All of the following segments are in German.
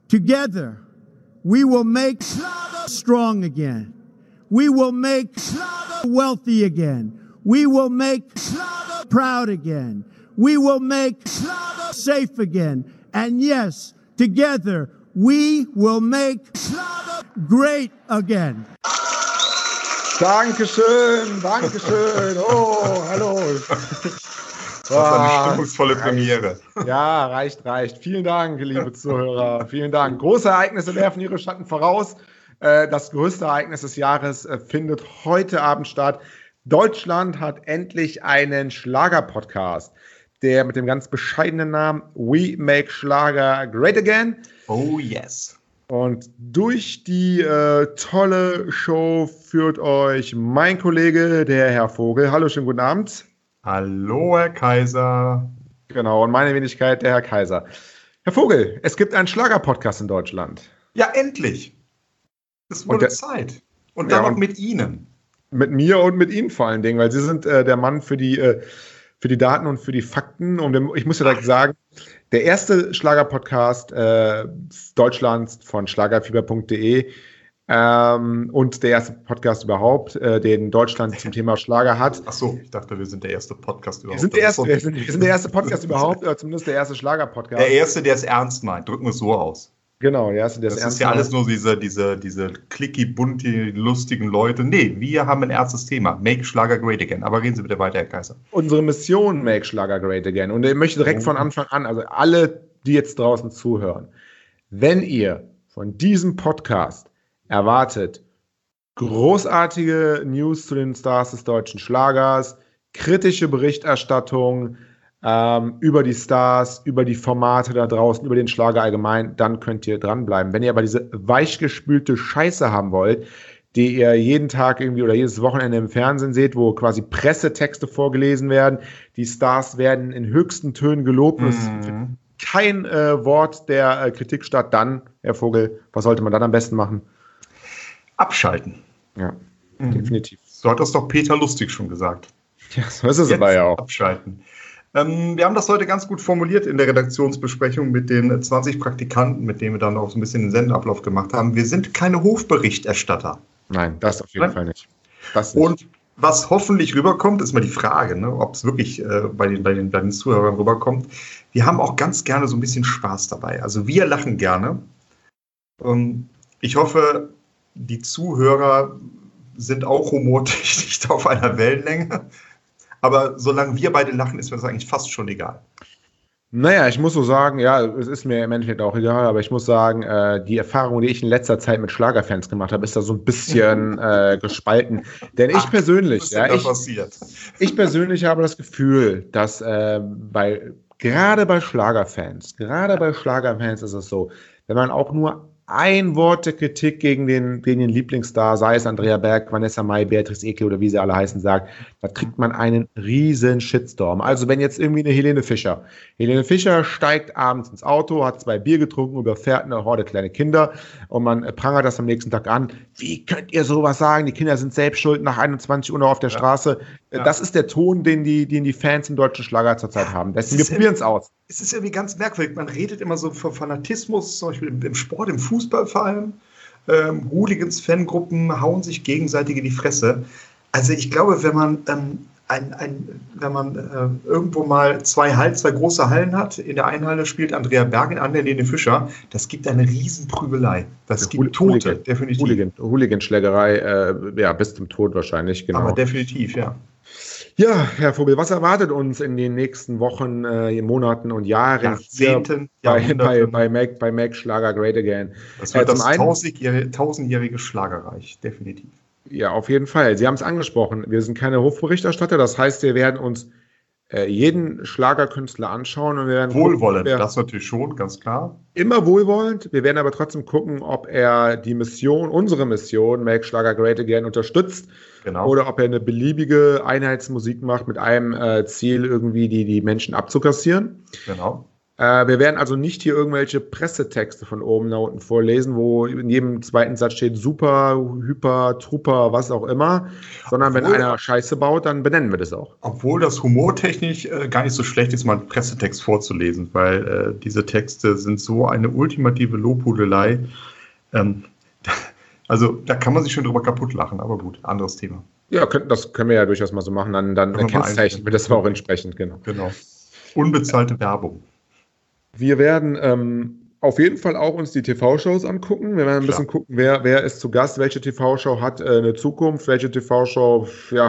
Together, we will make strong again. We will make wealthy again. We will make proud again. We will make safe again. And yes, together, we will make great again. Dankeschön, Dankeschön. Oh, hallo. Das war eine stimmungsvolle Premiere. Ja, reicht. Vielen Dank, liebe Zuhörer. Vielen Dank. Große Ereignisse werfen ihre Schatten voraus. Das größte Ereignis des Jahres findet heute Abend statt. Deutschland hat endlich einen Schlager-Podcast, der mit dem ganz bescheidenen Namen We Make Schlager Great Again. Oh yes. Und durch die tolle Show führt euch mein Kollege, der Herr Vogel. Hallo, schönen guten Abend. Hallo, Herr Kaiser. Genau, und meine Wenigkeit, der Herr Kaiser. Herr Vogel, es gibt einen Schlager-Podcast in Deutschland. Ja, endlich. Es wurde Zeit. Und dann noch mit Ihnen. Mit mir und mit Ihnen vor allen Dingen, weil Sie sind der Mann für die Daten und für die Fakten. Und ich muss ja direkt sagen, der erste Schlager-Podcast Deutschlands von schlagerfieber.de und der erste Podcast überhaupt, den Deutschland zum Thema Schlager hat. Ach so, ich dachte, wir sind der erste Podcast überhaupt. Wir sind der erste Podcast überhaupt, oder zumindest der erste Schlager-Podcast. Der erste, der es ernst meint. Drücken wir es so aus. Genau, der erste, der es ernst meint. Das ist ja alles nur diese clicky, bunti, lustigen Leute. Nee, wir haben ein ernstes Thema. Make Schlager Great Again. Aber reden Sie bitte weiter, Herr Kaiser. Unsere Mission Make Schlager Great Again. Und ich möchte direkt von Anfang an, also alle, die jetzt draußen zuhören, wenn ihr von diesem Podcast erwartet großartige News zu den Stars des deutschen Schlagers, kritische Berichterstattung über die Stars, über die Formate da draußen, über den Schlager allgemein, dann könnt ihr dranbleiben. Wenn ihr aber diese weichgespülte Scheiße haben wollt, die ihr jeden Tag irgendwie oder jedes Wochenende im Fernsehen seht, wo quasi Pressetexte vorgelesen werden, die Stars werden in höchsten Tönen gelobt, es findet kein Wort der Kritik statt, dann, Herr Vogel, was sollte man dann am besten machen? Abschalten. Ja, definitiv. So hat das doch Peter Lustig schon gesagt. Ja, so ist es aber ja auch. Abschalten. Wir haben das heute ganz gut formuliert in der Redaktionsbesprechung mit den 20 Praktikanten, mit denen wir dann auch so ein bisschen den Sendeablauf gemacht haben. Wir sind keine Hofberichterstatter. Nein, das auf jeden Fall nicht. Das nicht. Und was hoffentlich rüberkommt, ist mal die Frage, ne, ob es wirklich bei den Zuhörern rüberkommt. Wir haben auch ganz gerne so ein bisschen Spaß dabei. Also wir lachen gerne. Ich hoffe, die Zuhörer sind auch humortechnisch auf einer Wellenlänge. Aber solange wir beide lachen, ist mir das eigentlich fast schon egal. Naja, ich muss so sagen, ja, es ist mir im Endeffekt auch egal, aber ich muss sagen, die Erfahrung, die ich in letzter Zeit mit Schlagerfans gemacht habe, ist da so ein bisschen gespalten. Denn ich persönlich, ich persönlich habe das Gefühl, dass gerade bei Schlagerfans ist es so, wenn man auch nur ein Wort der Kritik gegen den Lieblingsstar, sei es Andrea Berg, Vanessa Mai, Beatrice Egli oder wie sie alle heißen, sagt, da kriegt man einen riesen Shitstorm. Also wenn jetzt irgendwie eine Helene Fischer steigt abends ins Auto, hat 2 Bier getrunken, überfährt eine Horde kleine Kinder und man prangert das am nächsten Tag an. Wie könnt ihr sowas sagen? Die Kinder sind selbst schuld nach 21 Uhr noch auf der Straße. Ja. Das ist der Ton, den die Fans im deutschen Schlager zurzeit haben. Deswegen, wir probieren es aus. Es ist irgendwie ganz merkwürdig. Man redet immer so von Fanatismus, zum Beispiel im Sport, im Fußball vor allem. Hooligans, Fangruppen hauen sich gegenseitig in die Fresse. Also ich glaube, wenn man irgendwo mal zwei große Hallen hat, in der einen Halle spielt Andrea Berg, in der anderen Helene Fischer, das gibt eine Riesenprügelei. Das gibt Tote, definitiv. Hooligan-Schlägerei, bis zum Tod wahrscheinlich, genau. Aber definitiv, ja. Ja, Herr Vogel, was erwartet uns in den nächsten Wochen, Monaten und Jahren? Jahrzehnten, bei Make Schlager Great Again. Das wird das 1000-jährige Schlagerreich, definitiv. Ja, auf jeden Fall. Sie haben es angesprochen. Wir sind keine Hofberichterstatter. Das heißt, wir werden uns jeden Schlagerkünstler anschauen. Und wir werden wohlwollend, das natürlich schon, ganz klar. Immer wohlwollend. Wir werden aber trotzdem gucken, ob er unsere Mission, Make Schlager Great Again, unterstützt. Genau. Oder ob er eine beliebige Einheitsmusik macht mit einem Ziel, irgendwie die Menschen abzukassieren. Genau. Wir werden also nicht hier irgendwelche Pressetexte von oben nach unten vorlesen, wo in jedem zweiten Satz steht super, hyper, trooper, was auch immer, sondern wenn einer Scheiße baut, dann benennen wir das auch. Obwohl das humortechnisch gar nicht so schlecht ist, mal einen Pressetext vorzulesen, weil diese Texte sind so eine ultimative Lobhudelei. Also da kann man sich schon drüber kaputt lachen, aber gut, anderes Thema. Ja, das können wir ja durchaus mal so machen, dann kennzeichnen wir das auch entsprechend, genau. Unbezahlte Werbung. Wir werden auf jeden Fall auch uns die TV-Shows angucken. Wir werden ein bisschen gucken, wer ist zu Gast, welche TV-Show hat eine Zukunft, welche TV-Show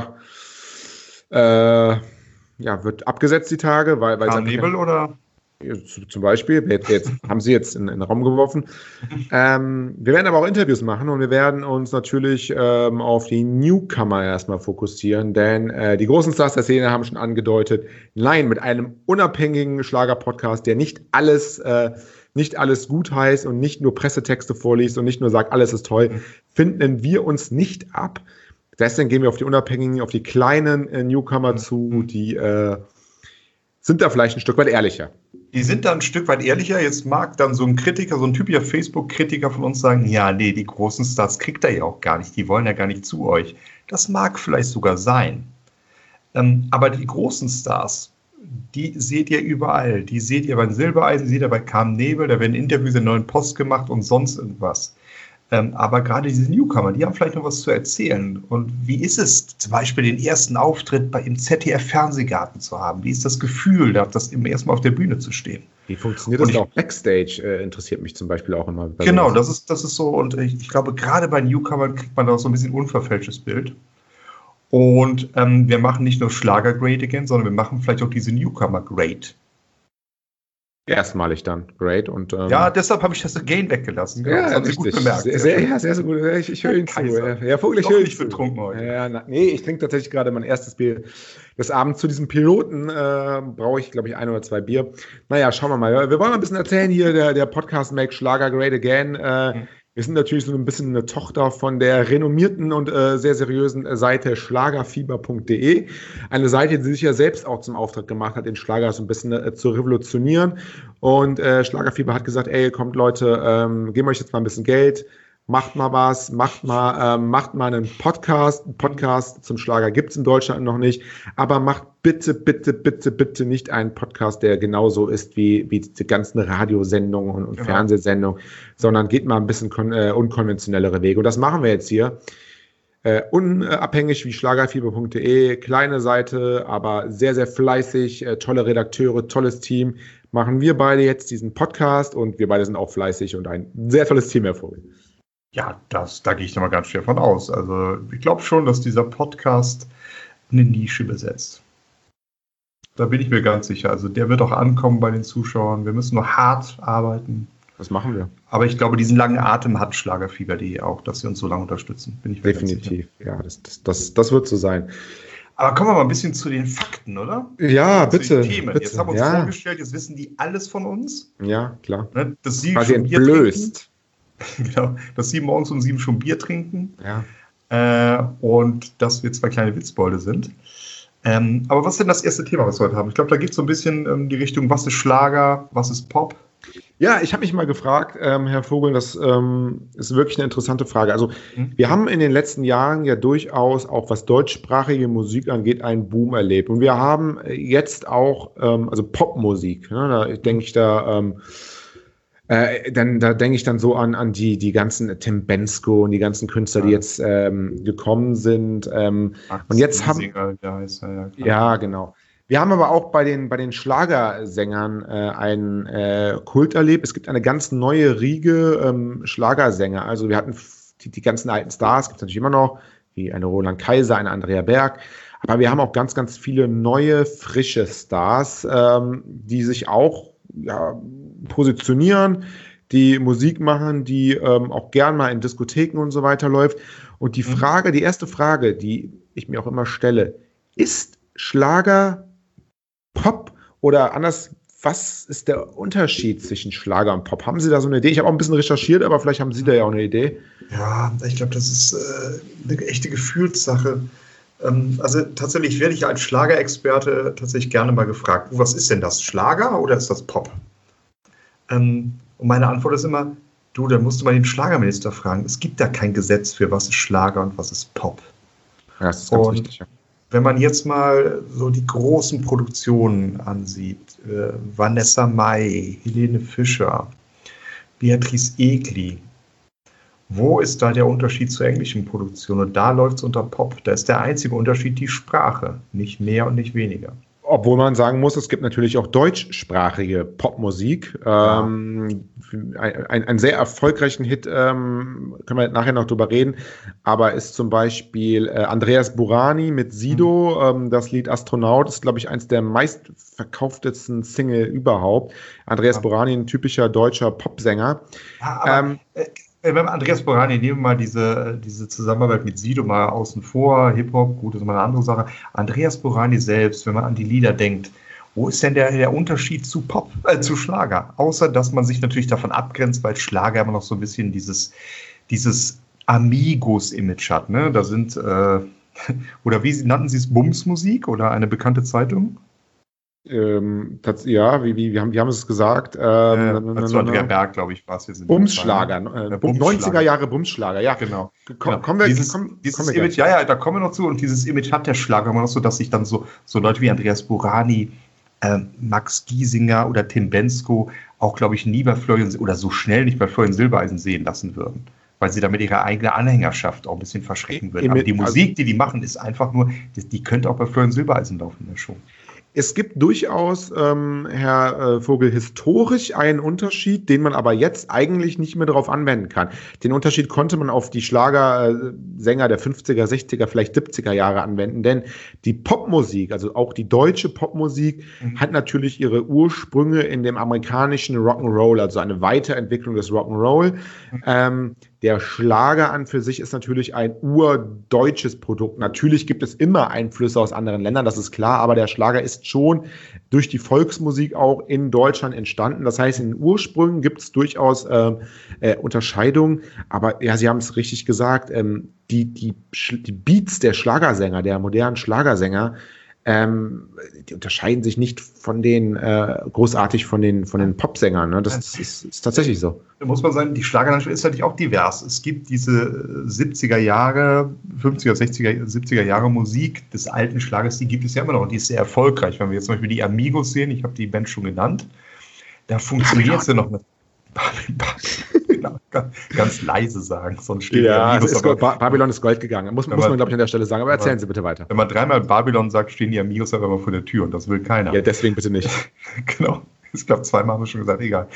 wird abgesetzt die Tage. weil Nebel oder? Zum Beispiel, jetzt haben Sie jetzt in den Raum geworfen. Wir werden aber auch Interviews machen und wir werden uns natürlich auf die Newcomer erstmal fokussieren, denn die großen Stars der Szene haben schon angedeutet, nein, mit einem unabhängigen Schlager-Podcast, der nicht alles gut heißt und nicht nur Pressetexte vorliest und nicht nur sagt, alles ist toll, finden wir uns nicht ab. Deswegen gehen wir auf die unabhängigen, auf die kleinen Newcomer zu, die sind da vielleicht ein Stück weit ehrlicher. Die sind da ein Stück weit ehrlicher. Jetzt mag dann so ein Kritiker, so ein typischer Facebook-Kritiker von uns sagen, ja, nee, die großen Stars kriegt ihr ja auch gar nicht. Die wollen ja gar nicht zu euch. Das mag vielleicht sogar sein. Aber die großen Stars, die seht ihr überall. Die seht ihr beim Silbereisen, seht ihr bei Carmen Nebel, da werden Interviews in Neuen Post gemacht und sonst irgendwas. Aber gerade diese Newcomer, die haben vielleicht noch was zu erzählen. Und wie ist es, zum Beispiel den ersten Auftritt im ZDF-Fernsehgarten zu haben? Wie ist das Gefühl, das im ersten Mal auf der Bühne zu stehen? Wie funktioniert das auch Backstage? Interessiert mich zum Beispiel auch immer. Genau, das ist so. Und ich glaube, gerade bei Newcomern kriegt man da so ein bisschen unverfälschtes Bild. Und wir machen nicht nur Schlager Great Again, sondern wir machen vielleicht auch diese Newcomer Great. Erstmalig dann. Great. Und, deshalb habe ich das Again weggelassen. Genau, das haben Sie gut bemerkt. Sehr gut. Ich höre Ihnen zu. Ja, Vogel, ich höre nicht betrunken heute. Ich trinke tatsächlich gerade mein erstes Bier des Abends. Zu diesem Piloten brauche ich, glaube ich, 1 oder 2 Bier. Naja, schauen wir mal. Wir wollen mal ein bisschen erzählen hier, der Podcast Make Schlager Great Again. Wir sind natürlich so ein bisschen eine Tochter von der renommierten und sehr seriösen Seite schlagerfieber.de. Eine Seite, die sich ja selbst auch zum Auftrag gemacht hat, den Schlager so ein bisschen zu revolutionieren. Und Schlagerfieber hat gesagt, ey, kommt Leute, geben euch jetzt mal ein bisschen Geld, macht mal was, macht mal einen Podcast. Ein Podcast zum Schlager gibt es in Deutschland noch nicht, aber macht bitte nicht einen Podcast, der genauso ist wie die ganzen Radiosendungen und Fernsehsendungen, sondern geht mal ein bisschen unkonventionellere Wege. Und das machen wir jetzt hier. Unabhängig wie schlagerfieber.de, kleine Seite, aber sehr, sehr fleißig, tolle Redakteure, tolles Team. Machen wir beide jetzt diesen Podcast und wir beide sind auch fleißig und ein sehr tolles Team hervorgeht. Ja, da gehe ich mal ganz schwer von aus. Also ich glaube schon, dass dieser Podcast eine Nische besetzt. Da bin ich mir ganz sicher. Also der wird auch ankommen bei den Zuschauern. Wir müssen nur hart arbeiten. Das machen wir. Aber ich glaube, diesen langen Atem hat Schlagerfieber.de auch, dass sie uns so lange unterstützen. Bin ich mir definitiv, ja, das wird so sein. Aber kommen wir mal ein bisschen zu den Fakten, oder? Ja, bitte. Themen. Jetzt haben wir uns vorgestellt, jetzt wissen die alles von uns. Ja, klar. Ne, dass sie quasi entblößt. Genau, dass sie morgens um 7 schon Bier trinken. Ja. Und dass wir 2 kleine Witzbolde sind. Aber was ist denn das erste Thema, was wir heute haben? Ich glaube, da geht es so ein bisschen die Richtung, was ist Schlager, was ist Pop? Ja, ich habe mich mal gefragt, Herr Vogel, das ist wirklich eine interessante Frage. Also wir haben in den letzten Jahren ja durchaus auch, was deutschsprachige Musik angeht, einen Boom erlebt. Und wir haben jetzt auch, also Popmusik, ne, da denke ich da denke ich dann so an die ganzen Tim Bendzko und die ganzen Künstler, die jetzt gekommen sind. Und jetzt haben ja, genau. Wir haben aber auch bei den Schlagersängern einen Kult erlebt. Es gibt eine ganz neue Riege Schlagersänger. Also wir hatten die ganzen alten Stars, gibt es natürlich immer noch, wie eine Roland Kaiser, eine Andrea Berg. Aber wir haben auch ganz, ganz viele neue, frische Stars, die sich auch positionieren, die Musik machen, die auch gern mal in Diskotheken und so weiter läuft. Und die erste Frage, die ich mir auch immer stelle, ist Schlager Pop oder anders, was ist der Unterschied zwischen Schlager und Pop? Haben Sie da so eine Idee? Ich habe auch ein bisschen recherchiert, aber vielleicht haben Sie da ja auch eine Idee. Ja, ich glaube, das ist eine echte Gefühlssache. Also tatsächlich werde ich als Schlagerexperte tatsächlich gerne mal gefragt, was ist denn das, Schlager oder ist das Pop? Und meine Antwort ist immer, du, da musst du mal den Schlagerminister fragen. Es gibt da kein Gesetz für, was ist Schlager und was ist Pop. Ja, das ist ganz wichtig. Ja. Wenn man jetzt mal so die großen Produktionen ansieht, Vanessa Mai, Helene Fischer, Beatrice Egli, wo ist da der Unterschied zur englischen Produktion? Und da läuft es unter Pop. Da ist der einzige Unterschied die Sprache, nicht mehr und nicht weniger. Obwohl man sagen muss, es gibt natürlich auch deutschsprachige Popmusik. Ja. Einen sehr erfolgreichen Hit, können wir nachher noch drüber reden, aber ist zum Beispiel Andreas Burani mit Sido. Das Lied Astronaut ist, glaube ich, eins der meistverkauftesten Single überhaupt. Andreas Burani, ein typischer deutscher Popsänger. Ja, aber wenn wir Andreas Burani nehmen, wir mal diese Zusammenarbeit mit Sido mal außen vor, Hip-Hop, gut, das ist mal eine andere Sache. Andreas Burani selbst, wenn man an die Lieder denkt, wo ist denn der Unterschied zu Pop, zu Schlager? Außer, dass man sich natürlich davon abgrenzt, weil Schlager immer noch so ein bisschen dieses Amigos-Image hat, ne? Da sind, oder wie nannten Sie es, Bumsmusik oder eine bekannte Zeitung? Ja, wie haben es gesagt? Andrea Berg, glaube ich, war es jetzt. Bumsschlager, 90er Jahre Bumsschlager, ja. Genau. Dieses Image, ja, da kommen wir noch zu. Und dieses Image hat der Schlager immer noch so, dass sich dann so Leute wie Andreas Burani, Max Giesinger oder Tim Bendzko auch, glaube ich, nie bei Florian oder so schnell nicht bei Florian Silbereisen sehen lassen würden. Weil sie damit ihre eigene Anhängerschaft auch ein bisschen verschrecken würden. Aber die Musik, die machen, ist einfach nur, die könnte auch bei Florian Silbereisen laufen in der Show. Es gibt durchaus, Herr Vogel, historisch einen Unterschied, den man aber jetzt eigentlich nicht mehr darauf anwenden kann. Den Unterschied konnte man auf die Schlagersänger der 50er, 60er, vielleicht 70er Jahre anwenden, denn die Popmusik, also auch die deutsche Popmusik, hat natürlich ihre Ursprünge in dem amerikanischen Rock'n'Roll, also eine Weiterentwicklung des Rock'n'Roll. Der Schlager an für sich ist natürlich ein urdeutsches Produkt. Natürlich gibt es immer Einflüsse aus anderen Ländern, das ist klar, aber der Schlager ist schon durch die Volksmusik auch in Deutschland entstanden. Das heißt, in den Ursprüngen gibt es durchaus Unterscheidungen, aber ja, Sie haben es richtig gesagt, die Beats der Schlagersänger, der modernen Schlagersänger, die unterscheiden sich nicht von den großartig von den Popsängern. Ne? Das ist tatsächlich so. Da muss man sagen, die Schlagerlandschaft ist natürlich auch divers. Es gibt diese 70er Jahre, 50er, 60er, 70er Jahre Musik des alten Schlagers, die gibt es ja immer noch und die ist sehr erfolgreich. Wenn wir jetzt zum Beispiel die Amigos sehen, ich habe die Band schon genannt, da funktioniert sie noch mit. Genau, ganz leise sagen, sonst steht ja, Babylon ist Gold gegangen. Muss man, glaube ich, an der Stelle sagen. Aber erzählen Sie bitte weiter. Wenn man dreimal Babylon sagt, stehen die Amigos aber immer vor der Tür und das will keiner. Ja, deswegen bitte nicht. Genau. Ich glaube, zweimal haben wir schon gesagt, egal.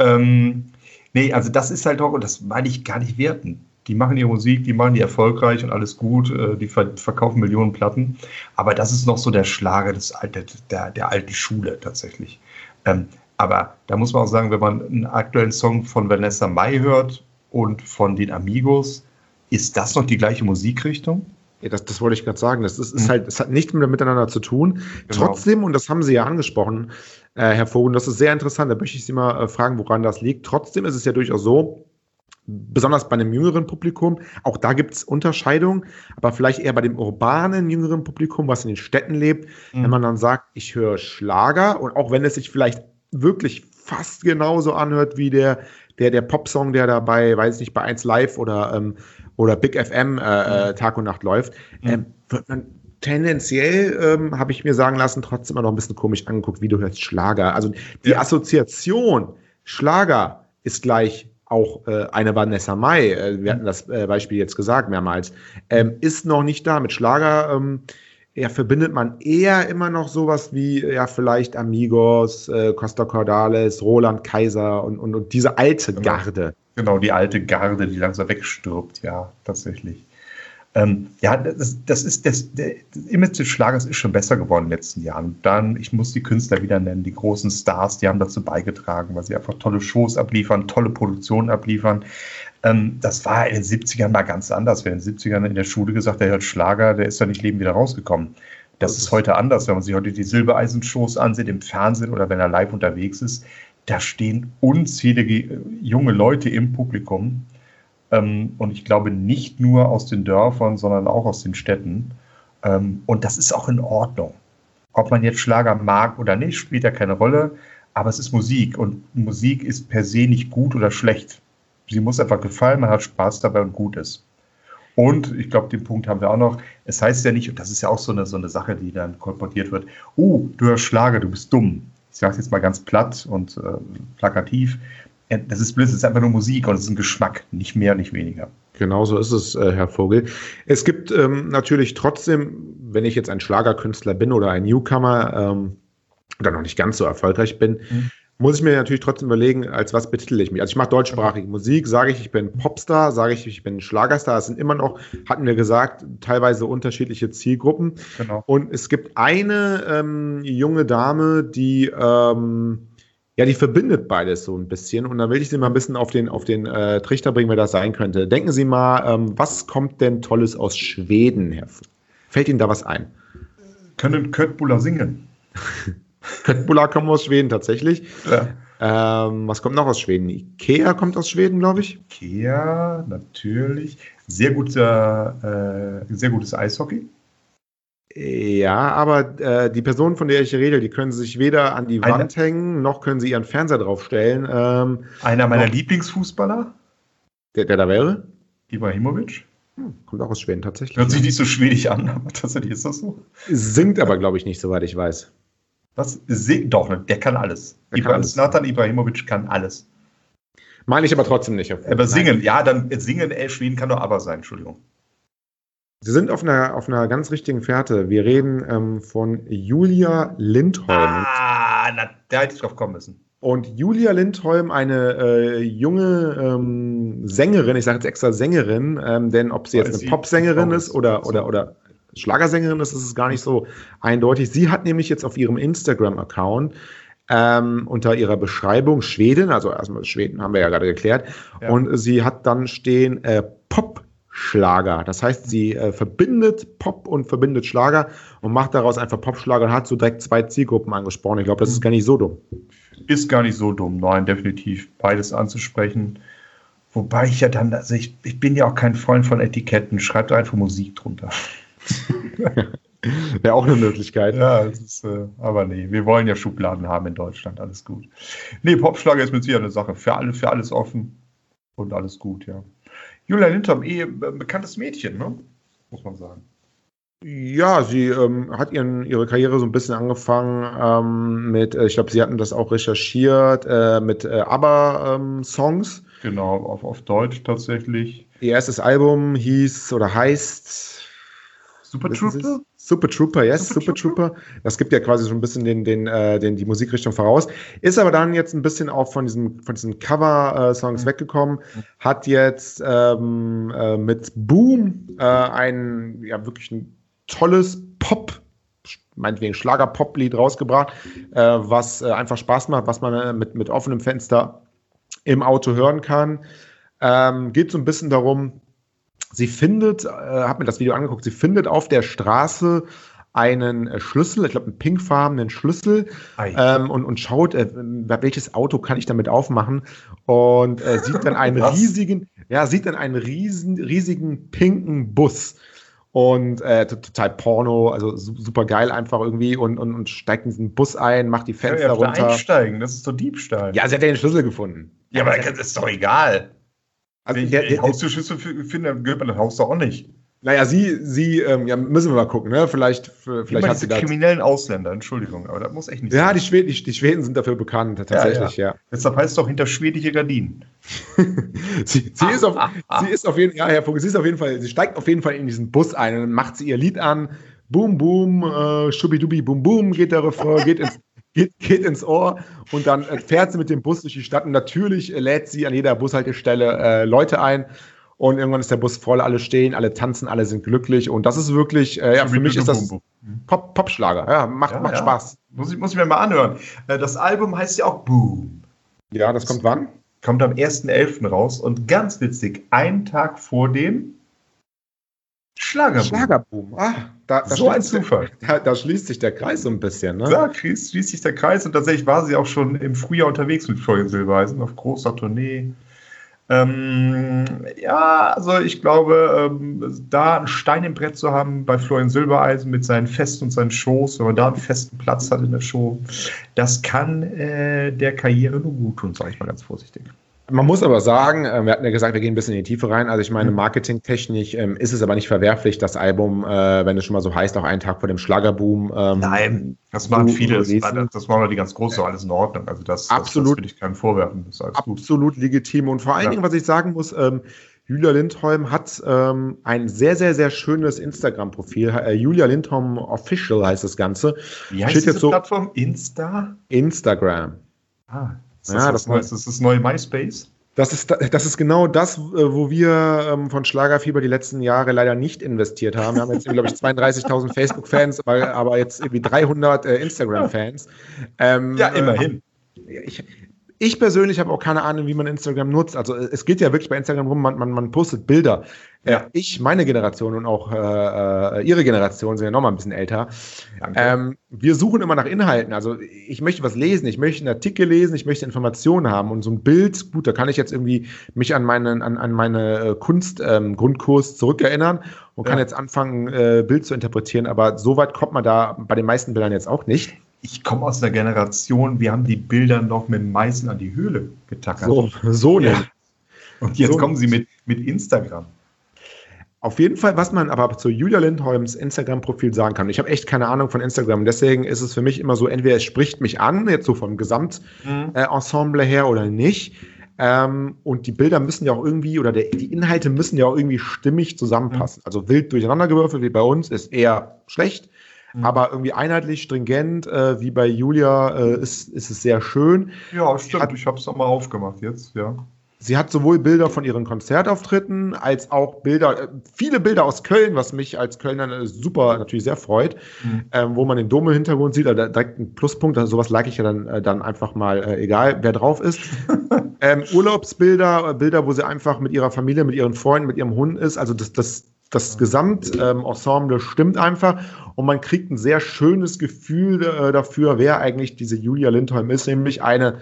Nee, also das ist halt auch, und das meine ich gar nicht werten. Die machen ihre Musik, die machen die erfolgreich und alles gut, die verkaufen Millionen Platten. Aber das ist noch so der Schlager der alten Schule tatsächlich. Aber da muss man auch sagen, wenn man einen aktuellen Song von Vanessa Mai hört und von den Amigos, ist das noch die gleiche Musikrichtung? Ja, das wollte ich gerade sagen. Das hat nichts miteinander zu tun. Genau. Trotzdem, und das haben Sie ja angesprochen, Herr Vogel, das ist sehr interessant, da möchte ich Sie mal fragen, woran das liegt. Trotzdem ist es ja durchaus so, besonders bei einem jüngeren Publikum, auch da gibt es Unterscheidungen, aber vielleicht eher bei dem urbanen jüngeren Publikum, was in den Städten lebt, wenn man dann sagt, ich höre Schlager und auch wenn es sich vielleicht wirklich fast genauso anhört wie der Popsong, der da bei 1 Live oder Big FM Tag und Nacht läuft, wird man tendenziell, habe ich mir sagen lassen, trotzdem immer noch ein bisschen komisch angeguckt, wie du hörst Schlager. Also die Assoziation Schlager ist gleich auch eine Vanessa Mai, wir hatten das Beispiel jetzt gesagt mehrmals, ist noch nicht da. Mit Schlager verbindet man eher immer noch sowas wie vielleicht Amigos, Costa Cordalis, Roland Kaiser und diese alte Garde. Genau, die alte Garde, die langsam wegstirbt, ja, tatsächlich. Das Image des Schlagers ist schon besser geworden in den letzten Jahren. Dann, ich muss die Künstler wieder nennen, die großen Stars, die haben dazu beigetragen, weil sie einfach tolle Shows abliefern, tolle Produktionen abliefern. Das war in den 70ern mal ganz anders. Wer in den 70ern in der Schule gesagt hat, der hört Schlager, der ist da nicht lebend wieder rausgekommen. Das ist heute anders, wenn man sich heute die Silbereisen-Shows ansieht im Fernsehen oder wenn er live unterwegs ist. Da stehen unzählige junge Leute im Publikum. Und ich glaube nicht nur aus den Dörfern, sondern auch aus den Städten. Und das ist auch in Ordnung. Ob man jetzt Schlager mag oder nicht, spielt ja keine Rolle. Aber es ist Musik und Musik ist per se nicht gut oder schlecht. Sie muss einfach gefallen, man hat Spaß dabei und gut ist. Und ich glaube, den Punkt haben wir auch noch. Es heißt ja nicht, und das ist ja auch so eine Sache, die dann kolportiert wird, du hörst Schlager, du bist dumm. Ich sage es jetzt mal ganz platt und plakativ. Das ist Blödsinn, es ist einfach nur Musik und es ist ein Geschmack, nicht mehr, nicht weniger. Genauso ist es, Herr Vogel. Es gibt natürlich trotzdem, wenn ich jetzt ein Schlagerkünstler bin oder ein Newcomer oder noch nicht ganz so erfolgreich bin, muss ich mir natürlich trotzdem überlegen, als was betitel ich mich. Also ich mache deutschsprachige Musik, sage ich bin Popstar, sage ich bin Schlagerstar. Es sind immer noch, hatten wir gesagt, teilweise unterschiedliche Zielgruppen. Genau. Und es gibt eine junge Dame, die die verbindet beides so ein bisschen. Und da will ich Sie mal ein bisschen auf den Trichter bringen, wer das sein könnte. Denken Sie mal, was kommt denn Tolles aus Schweden her? Fällt Ihnen da was ein? Können Köttbullar singen? Köttbullar kommen aus Schweden tatsächlich. Ja. Was kommt noch aus Schweden? Ikea kommt aus Schweden, glaube ich. Ikea, natürlich. Sehr gutes Eishockey. Ja, aber die Person, von der ich rede, die können Sie sich weder an die Wand hängen, noch können Sie Ihren Fernseher draufstellen. Einer meiner Lieblingsfußballer? Der da wäre? Ibrahimovic. Kommt auch aus Schweden tatsächlich. Hört sich nicht so schwedisch an, aber tatsächlich ist das so. Singt aber, glaube ich, nicht, soweit ich weiß. Was? Doch, der kann alles. Zlatan Ibrahimovic kann alles. Meine ich aber trotzdem nicht. Aber singen, Schweden kann doch aber sein, Entschuldigung. Sie sind auf einer ganz richtigen Fährte. Wir reden von Julia Lindholm. Da hätte ich drauf kommen müssen. Und Julia Lindholm, eine junge Sängerin, ich sage jetzt extra Sängerin, denn ob sie jetzt eine Popsängerin ist oder Schlagersängerin ist es gar nicht so eindeutig. Sie hat nämlich jetzt auf ihrem Instagram-Account unter ihrer Beschreibung Schweden, also erstmal Schweden haben wir ja gerade geklärt, und sie hat dann stehen Pop-Schlager. Das heißt, sie verbindet Pop und verbindet Schlager und macht daraus einfach Popschlager und hat so direkt 2 Zielgruppen angesprochen. Ich glaube, das ist gar nicht so dumm. Ist gar nicht so dumm, nein, definitiv beides anzusprechen. Wobei ich ja dann, also ich bin ja auch kein Freund von Etiketten, schreibt einfach Musik drunter. Wäre auch eine Möglichkeit. Ja, aber nee, wir wollen ja Schubladen haben in Deutschland, alles gut. Nee, Popschlager ist mit sicher eine Sache, für alles offen und alles gut, ja. Julia Lindholm, bekanntes Mädchen, ne? Muss man sagen. Ja, sie hat ihre Karriere so ein bisschen angefangen mit, ich glaube, Sie hatten das auch recherchiert, mit ABBA-Songs. Genau, auf Deutsch tatsächlich. Ihr erstes Album heißt Super Trooper? Super Trooper, yes, Super Trooper. Das gibt ja quasi so ein bisschen die Musikrichtung voraus. Ist aber dann jetzt ein bisschen auch von diesen Cover-Songs weggekommen. Hat jetzt mit Boom wirklich ein tolles meinetwegen Schlager-Pop-Lied rausgebracht, was einfach Spaß macht, was man mit offenem Fenster im Auto hören kann. Geht so ein bisschen darum, sie findet, habe mir das Video angeguckt, sie findet auf der Straße einen Schlüssel, ich glaube einen pinkfarbenen Schlüssel, und schaut, welches Auto kann ich damit aufmachen, und sieht dann einen riesigen pinken Bus. Und total Porno, also super geil einfach irgendwie, und steigt in diesen Bus ein, macht die Fenster runter. Einsteigen, das ist doch Diebstahl. Ja, sie hat ja den Schlüssel gefunden. Ja, aber das ist doch egal. Also wenn ich den Haustürschlüssel finde, dann gehört man das Haus doch auch nicht. Naja, sie müssen wir mal gucken, ne? Vielleicht hat sie das. Kriminellen Ausländer, Entschuldigung, aber das muss echt nicht sein. Ja, die Schweden sind dafür bekannt, tatsächlich, ja. Deshalb heißt es doch hinter schwedische Gardinen. sie ist auf jeden Fall, Herr Vogel, sie steigt auf jeden Fall in diesen Bus ein und dann macht sie ihr Lied an. Boom, boom, schubidubi, boom, boom, geht der Refrain, geht ins Ohr, und dann fährt sie mit dem Bus durch die Stadt und natürlich lädt sie an jeder Bushaltestelle Leute ein. Und irgendwann ist der Bus voll, alle stehen, alle tanzen, alle sind glücklich. Und das ist wirklich, für mich ist das Popschlager. Ja, macht Spaß. Muss ich mir mal anhören. Das Album heißt ja auch Boom. Ja, das kommt wann? Kommt am 1.11. raus. Und ganz witzig, einen Tag vor dem Schlagerboom. So ein Zufall. Da schließt sich der Kreis so ein bisschen, ne? Da schließt sich der Kreis. Und tatsächlich war sie auch schon im Frühjahr unterwegs mit Florian Silbereisen auf großer Tournee. Ja, also ich glaube, da einen Stein im Brett zu haben bei Florian Silbereisen mit seinen Festen und seinen Shows, wenn man da einen festen Platz hat in der Show, das kann der Karriere nur gut tun, sage ich mal ganz vorsichtig. Man muss aber sagen, wir hatten ja gesagt, wir gehen ein bisschen in die Tiefe rein. Also ich meine, marketingtechnisch ist es aber nicht verwerflich, das Album, wenn es schon mal so heißt, auch einen Tag vor dem Schlagerboom. Nein, das machen viele, das machen die ganz groß, so alles in Ordnung. Also das will ich keinem vorwerfen. Das ist alles absolut gut. Legitim. Und vor allen Dingen, was ich sagen muss, Julia Lindholm hat ein sehr, sehr, sehr schönes Instagram-Profil. Julia Lindholm Official heißt das Ganze. Wie heißt diese Plattform? Instagram. Das ist das neue MySpace? Das ist genau das, wo wir von Schlagerfieber die letzten Jahre leider nicht investiert haben. Wir haben jetzt, glaube ich, 32.000 Facebook-Fans, aber jetzt irgendwie 300 Instagram-Fans. Immerhin. Ich persönlich habe auch keine Ahnung, wie man Instagram nutzt. Also es geht ja wirklich bei Instagram rum, man postet Bilder. Ja. Meine Generation und auch Ihre Generation sind ja noch mal ein bisschen älter. Wir suchen immer nach Inhalten. Also ich möchte was lesen, ich möchte einen Artikel lesen, ich möchte Informationen haben. Und so ein Bild, gut, da kann ich jetzt irgendwie mich an meine Kunst-Grundkurs zurückerinnern und kann jetzt anfangen, Bild zu interpretieren. Aber so weit kommt man da bei den meisten Bildern jetzt auch nicht. Ich komme aus der Generation, wir haben die Bilder noch mit dem Meißel an die Höhle getackert. So nicht. Ja. Und jetzt kommen sie mit Instagram. Auf jeden Fall, was man aber zu Julia Lindholms Instagram-Profil sagen kann. Ich habe echt keine Ahnung von Instagram. Deswegen ist es für mich immer so, entweder es spricht mich an, jetzt so vom Gesamtensemble her oder nicht. Und die Bilder müssen ja auch irgendwie, oder die Inhalte müssen ja auch irgendwie stimmig zusammenpassen. Also wild durcheinandergewürfelt, wie bei uns, ist eher schlecht. Aber irgendwie einheitlich, stringent, wie bei Julia, ist es sehr schön. Ja, stimmt. Ich habe es nochmal aufgemacht jetzt, ja. Sie hat sowohl Bilder von ihren Konzertauftritten als auch viele Bilder aus Köln, was mich als Kölner natürlich sehr freut, wo man den Dom im Hintergrund sieht, also direkt ein Pluspunkt, also sowas like ich ja dann einfach mal, egal wer drauf ist. Urlaubsbilder, Bilder, wo sie einfach mit ihrer Familie, mit ihren Freunden, mit ihrem Hund ist, also das Gesamtensemble stimmt einfach und man kriegt ein sehr schönes Gefühl dafür, wer eigentlich diese Julia Lindholm ist, nämlich eine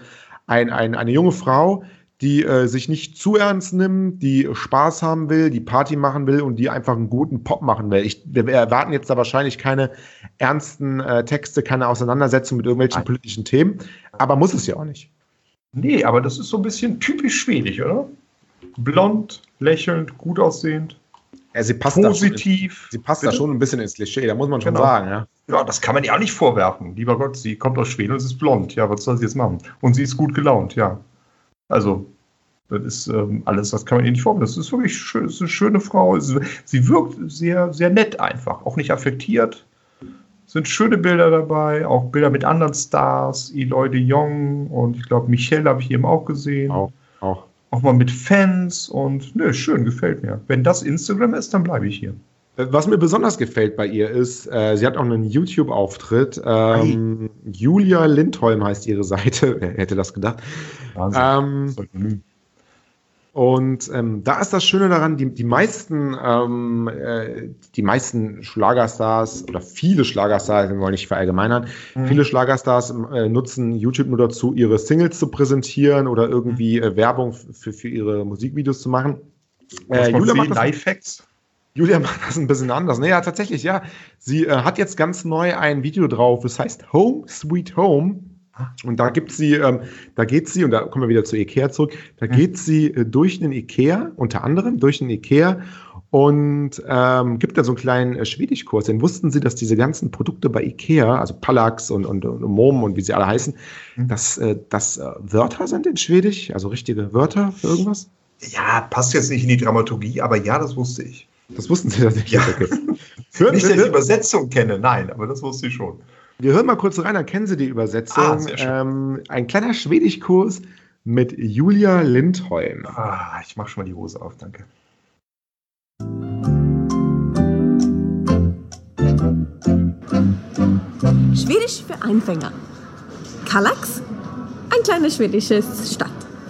junge Frau, die sich nicht zu ernst nimmt, die Spaß haben will, die Party machen will und die einfach einen guten Pop machen will. Wir erwarten jetzt da wahrscheinlich keine ernsten Texte, keine Auseinandersetzung mit irgendwelchen politischen Themen, aber muss es ja auch nicht. Nee, aber das ist so ein bisschen typisch schwedisch, oder? Blond, lächelnd, gut aussehend. Ja, sie passt positiv. Sie passt da schon ein bisschen ins Klischee, da muss man schon sagen. Ja. Ja, das kann man ihr auch nicht vorwerfen. Lieber Gott, sie kommt aus Schweden und sie ist blond. Ja, was soll sie jetzt machen? Und sie ist gut gelaunt, ja. Also, das ist alles, das kann man ihr nicht vorwerfen. Das ist wirklich schön, das ist eine schöne Frau. Sie wirkt sehr, sehr nett einfach, auch nicht affektiert. Es sind schöne Bilder dabei, auch Bilder mit anderen Stars, Eloy de Jong und ich glaube, Michelle habe ich eben auch gesehen. Auch mal mit Fans und schön, gefällt mir. Wenn das Instagram ist, dann bleibe ich hier. Was mir besonders gefällt bei ihr ist, sie hat auch einen YouTube-Auftritt. Julia Lindholm heißt ihre Seite. Wer hätte das gedacht? Wahnsinn. Da ist das Schöne daran, die meisten Schlagerstars oder viele Schlagerstars, wir wollen nicht verallgemeinern, viele Schlagerstars nutzen YouTube nur dazu, ihre Singles zu präsentieren oder irgendwie Werbung für ihre Musikvideos zu machen. Julia macht das ein bisschen anders. Naja, tatsächlich, ja. Sie hat jetzt ganz neu ein Video drauf, das heißt Home Sweet Home. Und da geht sie, und da kommen wir wieder zu Ikea zurück, da geht sie durch einen Ikea, unter anderem durch einen Ikea und gibt da so einen kleinen Schwedischkurs. Denn wussten Sie, dass diese ganzen Produkte bei Ikea, also Pallax und Mom und wie sie alle heißen, dass das Wörter sind in Schwedisch, also richtige Wörter für irgendwas? Ja, passt jetzt nicht in die Dramaturgie, aber ja, das wusste ich. Das wussten Sie tatsächlich? Ja. Okay. Nicht, dass ich die Übersetzung kenne, nein, aber das wusste ich schon. Wir hören mal kurz rein, dann kennen Sie die Übersetzung. Sehr schön. Ein kleiner Schwedischkurs mit Julia Lindholm. Ich mache schon mal die Hose auf, danke. Schwedisch für Anfänger. Kallax, ein kleine schwedische Stadt.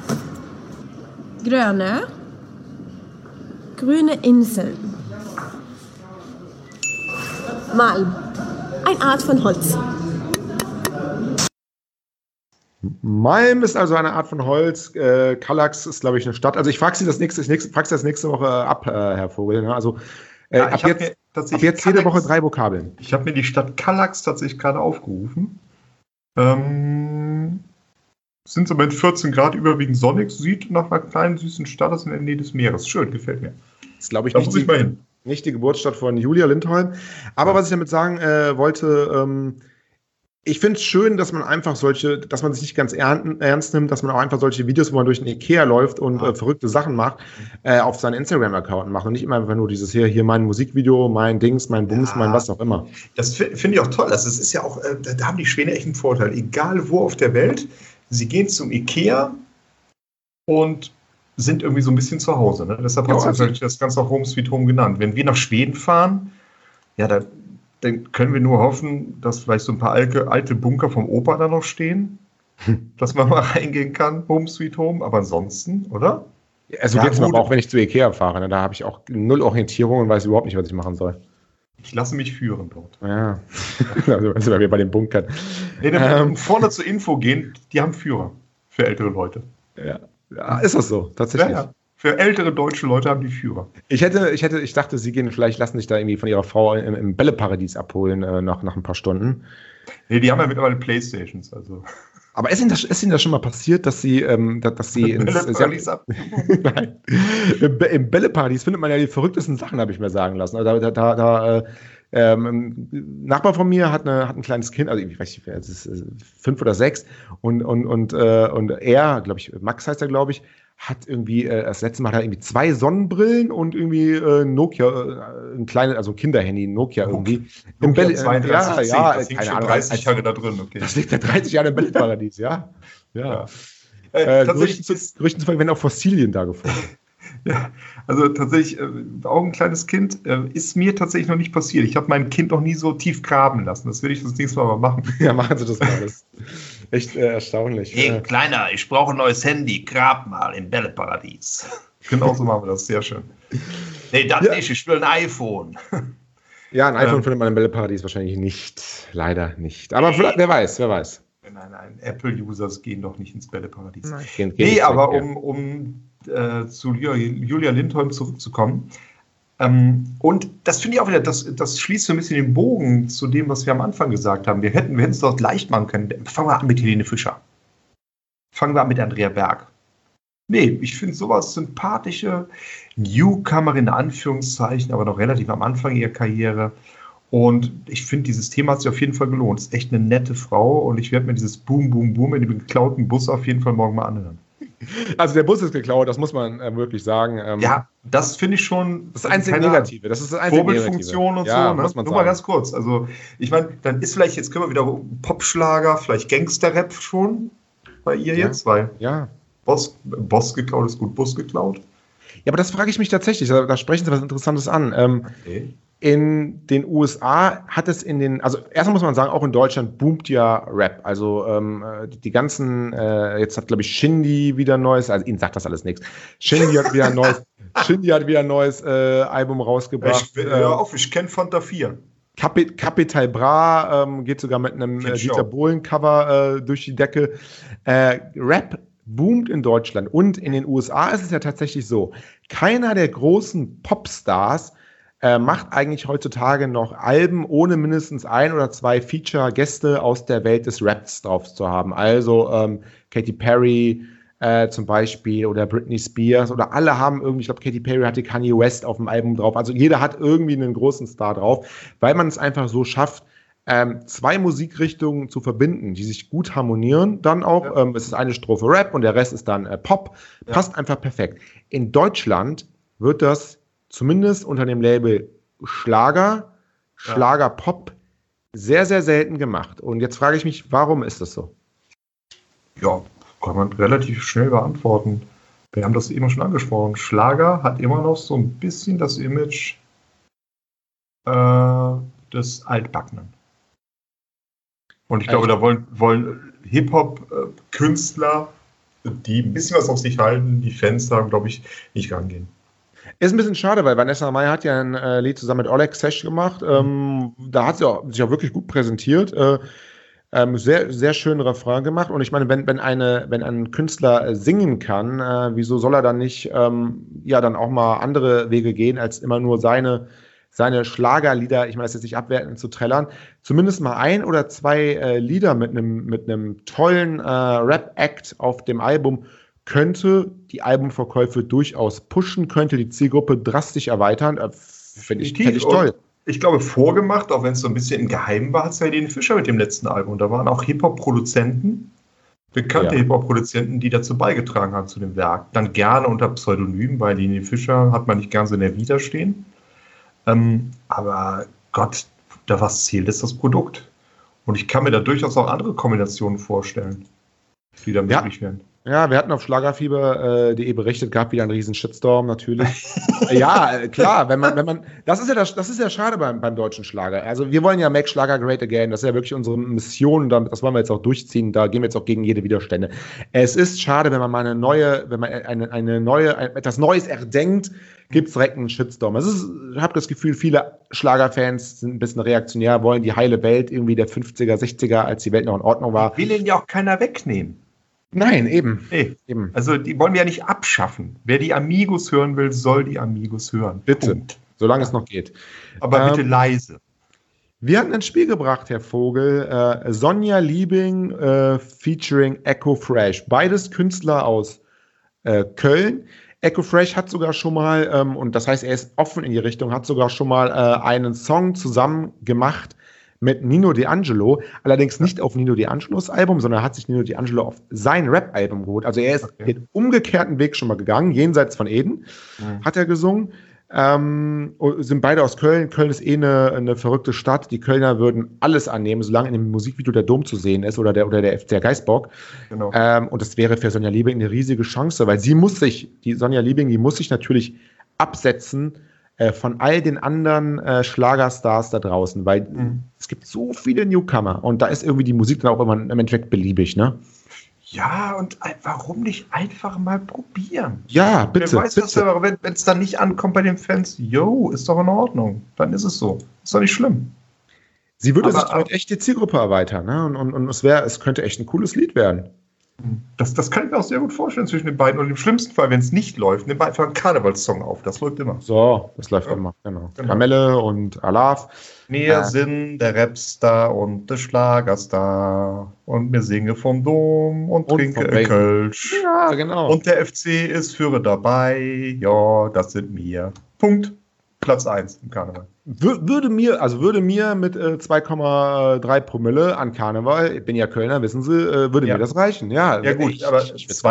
Grönö, grüne Inseln. Malm, eine Art von Holz. Malm ist also eine Art von Holz. Kallax ist, glaube ich, eine Stadt. Also ich frage Sie das nächste Woche ab, Herr Vogel. Ne? Also ab jetzt jede Woche 3 Vokabeln. Ich habe mir die Stadt Kallax tatsächlich gerade aufgerufen. Sind so mit 14 Grad überwiegend sonnig. Sieht nach einer kleinen, süßen Stadt aus in der Nähe des Meeres. Schön, gefällt mir. Das ist, glaube ich, da muss ich mal hin. Nicht die Geburtsstadt von Julia Lindholm. Aber was ich damit sagen wollte, ich finde es schön, dass man einfach dass man sich nicht ganz ernst nimmt, dass man auch einfach solche Videos, wo man durch den Ikea läuft und verrückte Sachen macht, auf seinen Instagram-Account macht und nicht immer einfach nur dieses hier mein Musikvideo, mein Dings, mein Bums, mein was auch immer. Das finde ich auch toll. Also es ist ja auch, da haben die Schwäne echt einen Vorteil. Egal wo auf der Welt, sie gehen zum Ikea und sind irgendwie so ein bisschen zu Hause. Ne? Deshalb hat sich das Ganze auch Home Sweet Home genannt. Wenn wir nach Schweden fahren, ja, dann können wir nur hoffen, dass vielleicht so ein paar alte Bunker vom Opa da noch stehen, dass man mal reingehen kann, Home Sweet Home, aber ansonsten, oder? Also ja, geht's mir aber auch, wenn ich zu Ikea fahre, ne? Da habe ich auch null Orientierung und weiß überhaupt nicht, was ich machen soll. Ich lasse mich führen dort. Ja, also wir bei den Bunkern. Nee, vorne zur Info gehen, die haben Führer für ältere Leute. Ja, ist das so, tatsächlich. Ja. Für ältere deutsche Leute haben die Führer. Ich dachte, sie lassen sich da irgendwie von ihrer Frau im Bälleparadies abholen nach ein paar Stunden. Nee, die haben ja mittlerweile Playstations, also. Aber ist Ihnen das schon mal passiert, dass Sie Nein. Im Bälleparadies findet man ja die verrücktesten Sachen, habe ich mir sagen lassen. Also ein Nachbar von mir hat ein kleines Kind, also ich weiß nicht, es ist 5 oder 6 und er, glaube ich, Max heißt er, glaube ich, hat irgendwie das letzte Mal hat er irgendwie 2 Sonnenbrillen und irgendwie Nokia, ein kleines, also ein Kinderhandy, Nokia irgendwie. Im Bälle, keine Ahnung, 30 Jahre da drin, okay. Das liegt seit 30 Jahren im Bälleparadies, ja. Gerüchten zufolge werden auch Fossilien da gefunden. Ja, also tatsächlich, auch ein kleines Kind ist mir tatsächlich noch nicht passiert. Ich habe mein Kind noch nie so tief graben lassen. Das will ich das nächste Mal machen. Ja, machen Sie das mal. Das ist echt erstaunlich. Hey, Kleiner, ich brauche ein neues Handy. Grab mal im Bälleparadies. Genau so machen wir das. Sehr schön. Nee, das nicht. Ich will ein iPhone. Ja, ein iPhone findet man im Bälleparadies wahrscheinlich nicht. Leider nicht. Aber vielleicht, wer weiß. Nein. Apple-Users gehen doch nicht ins Bälleparadies. Gehen aber um zu Julia Lindholm zurückzukommen. Und das finde ich auch wieder, das schließt so ein bisschen den Bogen zu dem, was wir am Anfang gesagt haben. Wir hätten es dort leicht machen können. Fangen wir an mit Helene Fischer. Fangen wir an mit Andrea Berg. Nee, ich finde sowas sympathische Newcomer in Anführungszeichen, aber noch relativ am Anfang ihrer Karriere. Und ich finde, dieses Thema hat sich auf jeden Fall gelohnt. Ist echt eine nette Frau und ich werde mir dieses Boom, Boom, Boom in dem geklauten Bus auf jeden Fall morgen mal anhören. Also der Bus ist geklaut, das muss man wirklich sagen. Ja, das finde ich schon. Das einzige Negative. Das ist das einzige Vorbildfunktion und ja, so. Ne? Muss man Nur sagen. mal ganz kurz. Also ich meine, dann ist vielleicht, jetzt können wir wieder Popschlager, vielleicht Gangster-Rap schon bei ihr jetzt, weil Boss geklaut ist gut, Bus geklaut. Ja, aber das frage ich mich tatsächlich. Da sprechen Sie was Interessantes an. Okay. In den USA hat es also erstmal muss man sagen, auch in Deutschland boomt ja Rap. Also die ganzen, jetzt hat glaube ich Shindy wieder ein neues, also Ihnen sagt das alles nichts. Shindy hat wieder ein neues Album rausgebracht. Ich kenne Fanta 4. Capital Bra geht sogar mit einem Dieter Bohlen-Cover durch die Decke. Rap boomt in Deutschland und in den USA ist es ja tatsächlich so, keiner der großen Popstars macht eigentlich heutzutage noch Alben, ohne mindestens 1 oder 2 Feature-Gäste aus der Welt des Raps drauf zu haben. Also Katy Perry zum Beispiel oder Britney Spears oder alle haben irgendwie, ich glaube Katy Perry hatte Kanye West auf dem Album drauf. Also jeder hat irgendwie einen großen Star drauf, weil man es einfach so schafft, 2 Musikrichtungen zu verbinden, die sich gut harmonieren. Dann auch, es ist eine Strophe Rap und der Rest ist dann Pop. Passt einfach perfekt. In Deutschland wird das zumindest unter dem Label Schlager-Pop sehr, sehr selten gemacht. Und jetzt frage ich mich, warum ist das so? Ja, kann man relativ schnell beantworten. Wir haben das eben schon angesprochen. Schlager hat immer noch so ein bisschen das Image des Altbackenen. Und ich glaube, da wollen Hip-Hop-Künstler, die ein bisschen was auf sich halten, die Fans sagen, glaube ich, nicht rangehen. Ist ein bisschen schade, weil Vanessa Mai hat ja ein Lied zusammen mit Oleg Sesh gemacht. Da hat sie sich auch wirklich gut präsentiert. Sehr, sehr schönen Refrain gemacht. Und ich meine, wenn ein Künstler singen kann, wieso soll er dann nicht dann auch mal andere Wege gehen, als immer nur seine Schlagerlieder, ich meine, das jetzt nicht abwertend zu trällern, zumindest mal 1 oder 2 Lieder mit einem tollen Rap-Act auf dem Album könnte die Albumverkäufe durchaus pushen, könnte die Zielgruppe drastisch erweitern. Fände ich toll. Ich glaube, vorgemacht, auch wenn es so ein bisschen im Geheimen war, hat es ja Helene Fischer mit dem letzten Album. Da waren auch Hip-Hop-Produzenten, bekannte Hip-Hop-Produzenten, die dazu beigetragen haben zu dem Werk. Dann gerne unter Pseudonym, weil Helene Fischer hat man nicht gern so in der Vita stehen. Aber Gott, da was zählt, ist das Produkt. Und ich kann mir da durchaus auch andere Kombinationen vorstellen, die da möglich wären. Ja, wir hatten auf Schlagerfieber.de berichtet, gab wieder einen riesen Shitstorm natürlich. Ja, klar, wenn man, das ist ja schade beim deutschen Schlager. Also wir wollen ja Make Schlager Great Again, das ist ja wirklich unsere Mission, das wollen wir jetzt auch durchziehen, da gehen wir jetzt auch gegen jede Widerstände. Es ist schade, wenn man etwas Neues erdenkt, gibt es direkt einen Shitstorm. Ich habe das Gefühl, viele Schlagerfans sind ein bisschen reaktionär, wollen die heile Welt irgendwie der 50er, 60er, als die Welt noch in Ordnung war. Will ihnen ja auch keiner wegnehmen. Nein, eben. Nee. Eben. Also die wollen wir ja nicht abschaffen. Wer die Amigos hören will, soll die Amigos hören. Bitte, Punkt. Solange es noch geht. Aber bitte leise. Wir hatten ins Spiel gebracht, Herr Vogel, Sonja Liebing featuring Echo Fresh. Beides Künstler aus Köln. Echo Fresh hat sogar schon mal, und das heißt, er ist offen in die Richtung, hat sogar schon mal einen Song zusammen gemacht mit Nino D'Angelo, allerdings nicht auf Nino D'Angelos Album, sondern hat sich Nino D'Angelo auf sein Rap-Album geholt. Also er ist den umgekehrten Weg schon mal gegangen, jenseits von Eden, hat er gesungen. Sind beide aus Köln. Köln ist eine verrückte Stadt. Die Kölner würden alles annehmen, solange in dem Musikvideo der Dom zu sehen ist oder der Geißbock. Genau. Und das wäre für Sonja Liebing eine riesige Chance, weil die Sonja Liebing muss sich natürlich absetzen von all den anderen Schlagerstars da draußen, weil es gibt so viele Newcomer und da ist irgendwie die Musik dann auch immer im Endeffekt beliebig, ne? Ja, und warum nicht einfach mal probieren? Ja, bitte. Wer weiß, wenn es dann nicht ankommt bei den Fans, ist doch in Ordnung. Dann ist es so. Ist doch nicht schlimm. Sie würde sich damit echt die Zielgruppe erweitern, ne? Und es könnte echt ein cooles Lied werden. Das kann ich mir auch sehr gut vorstellen zwischen den beiden. Und im schlimmsten Fall, wenn es nicht läuft, nimm einfach einen Karnevalssong auf. Das läuft immer. So, das läuft immer, genau. Kamelle und Alaf. Wir sind der Rapstar und der Schlagerstar. Und wir singen vom Dom und trinke Kölsch. Ja, genau. Und der FC ist Führer dabei. Ja, das sind wir. Punkt. Platz 1 im Karneval. Würde mir mit 2,3 Promille an Karneval, ich bin ja Kölner, wissen Sie, würde mir das reichen. Ja, gut, aber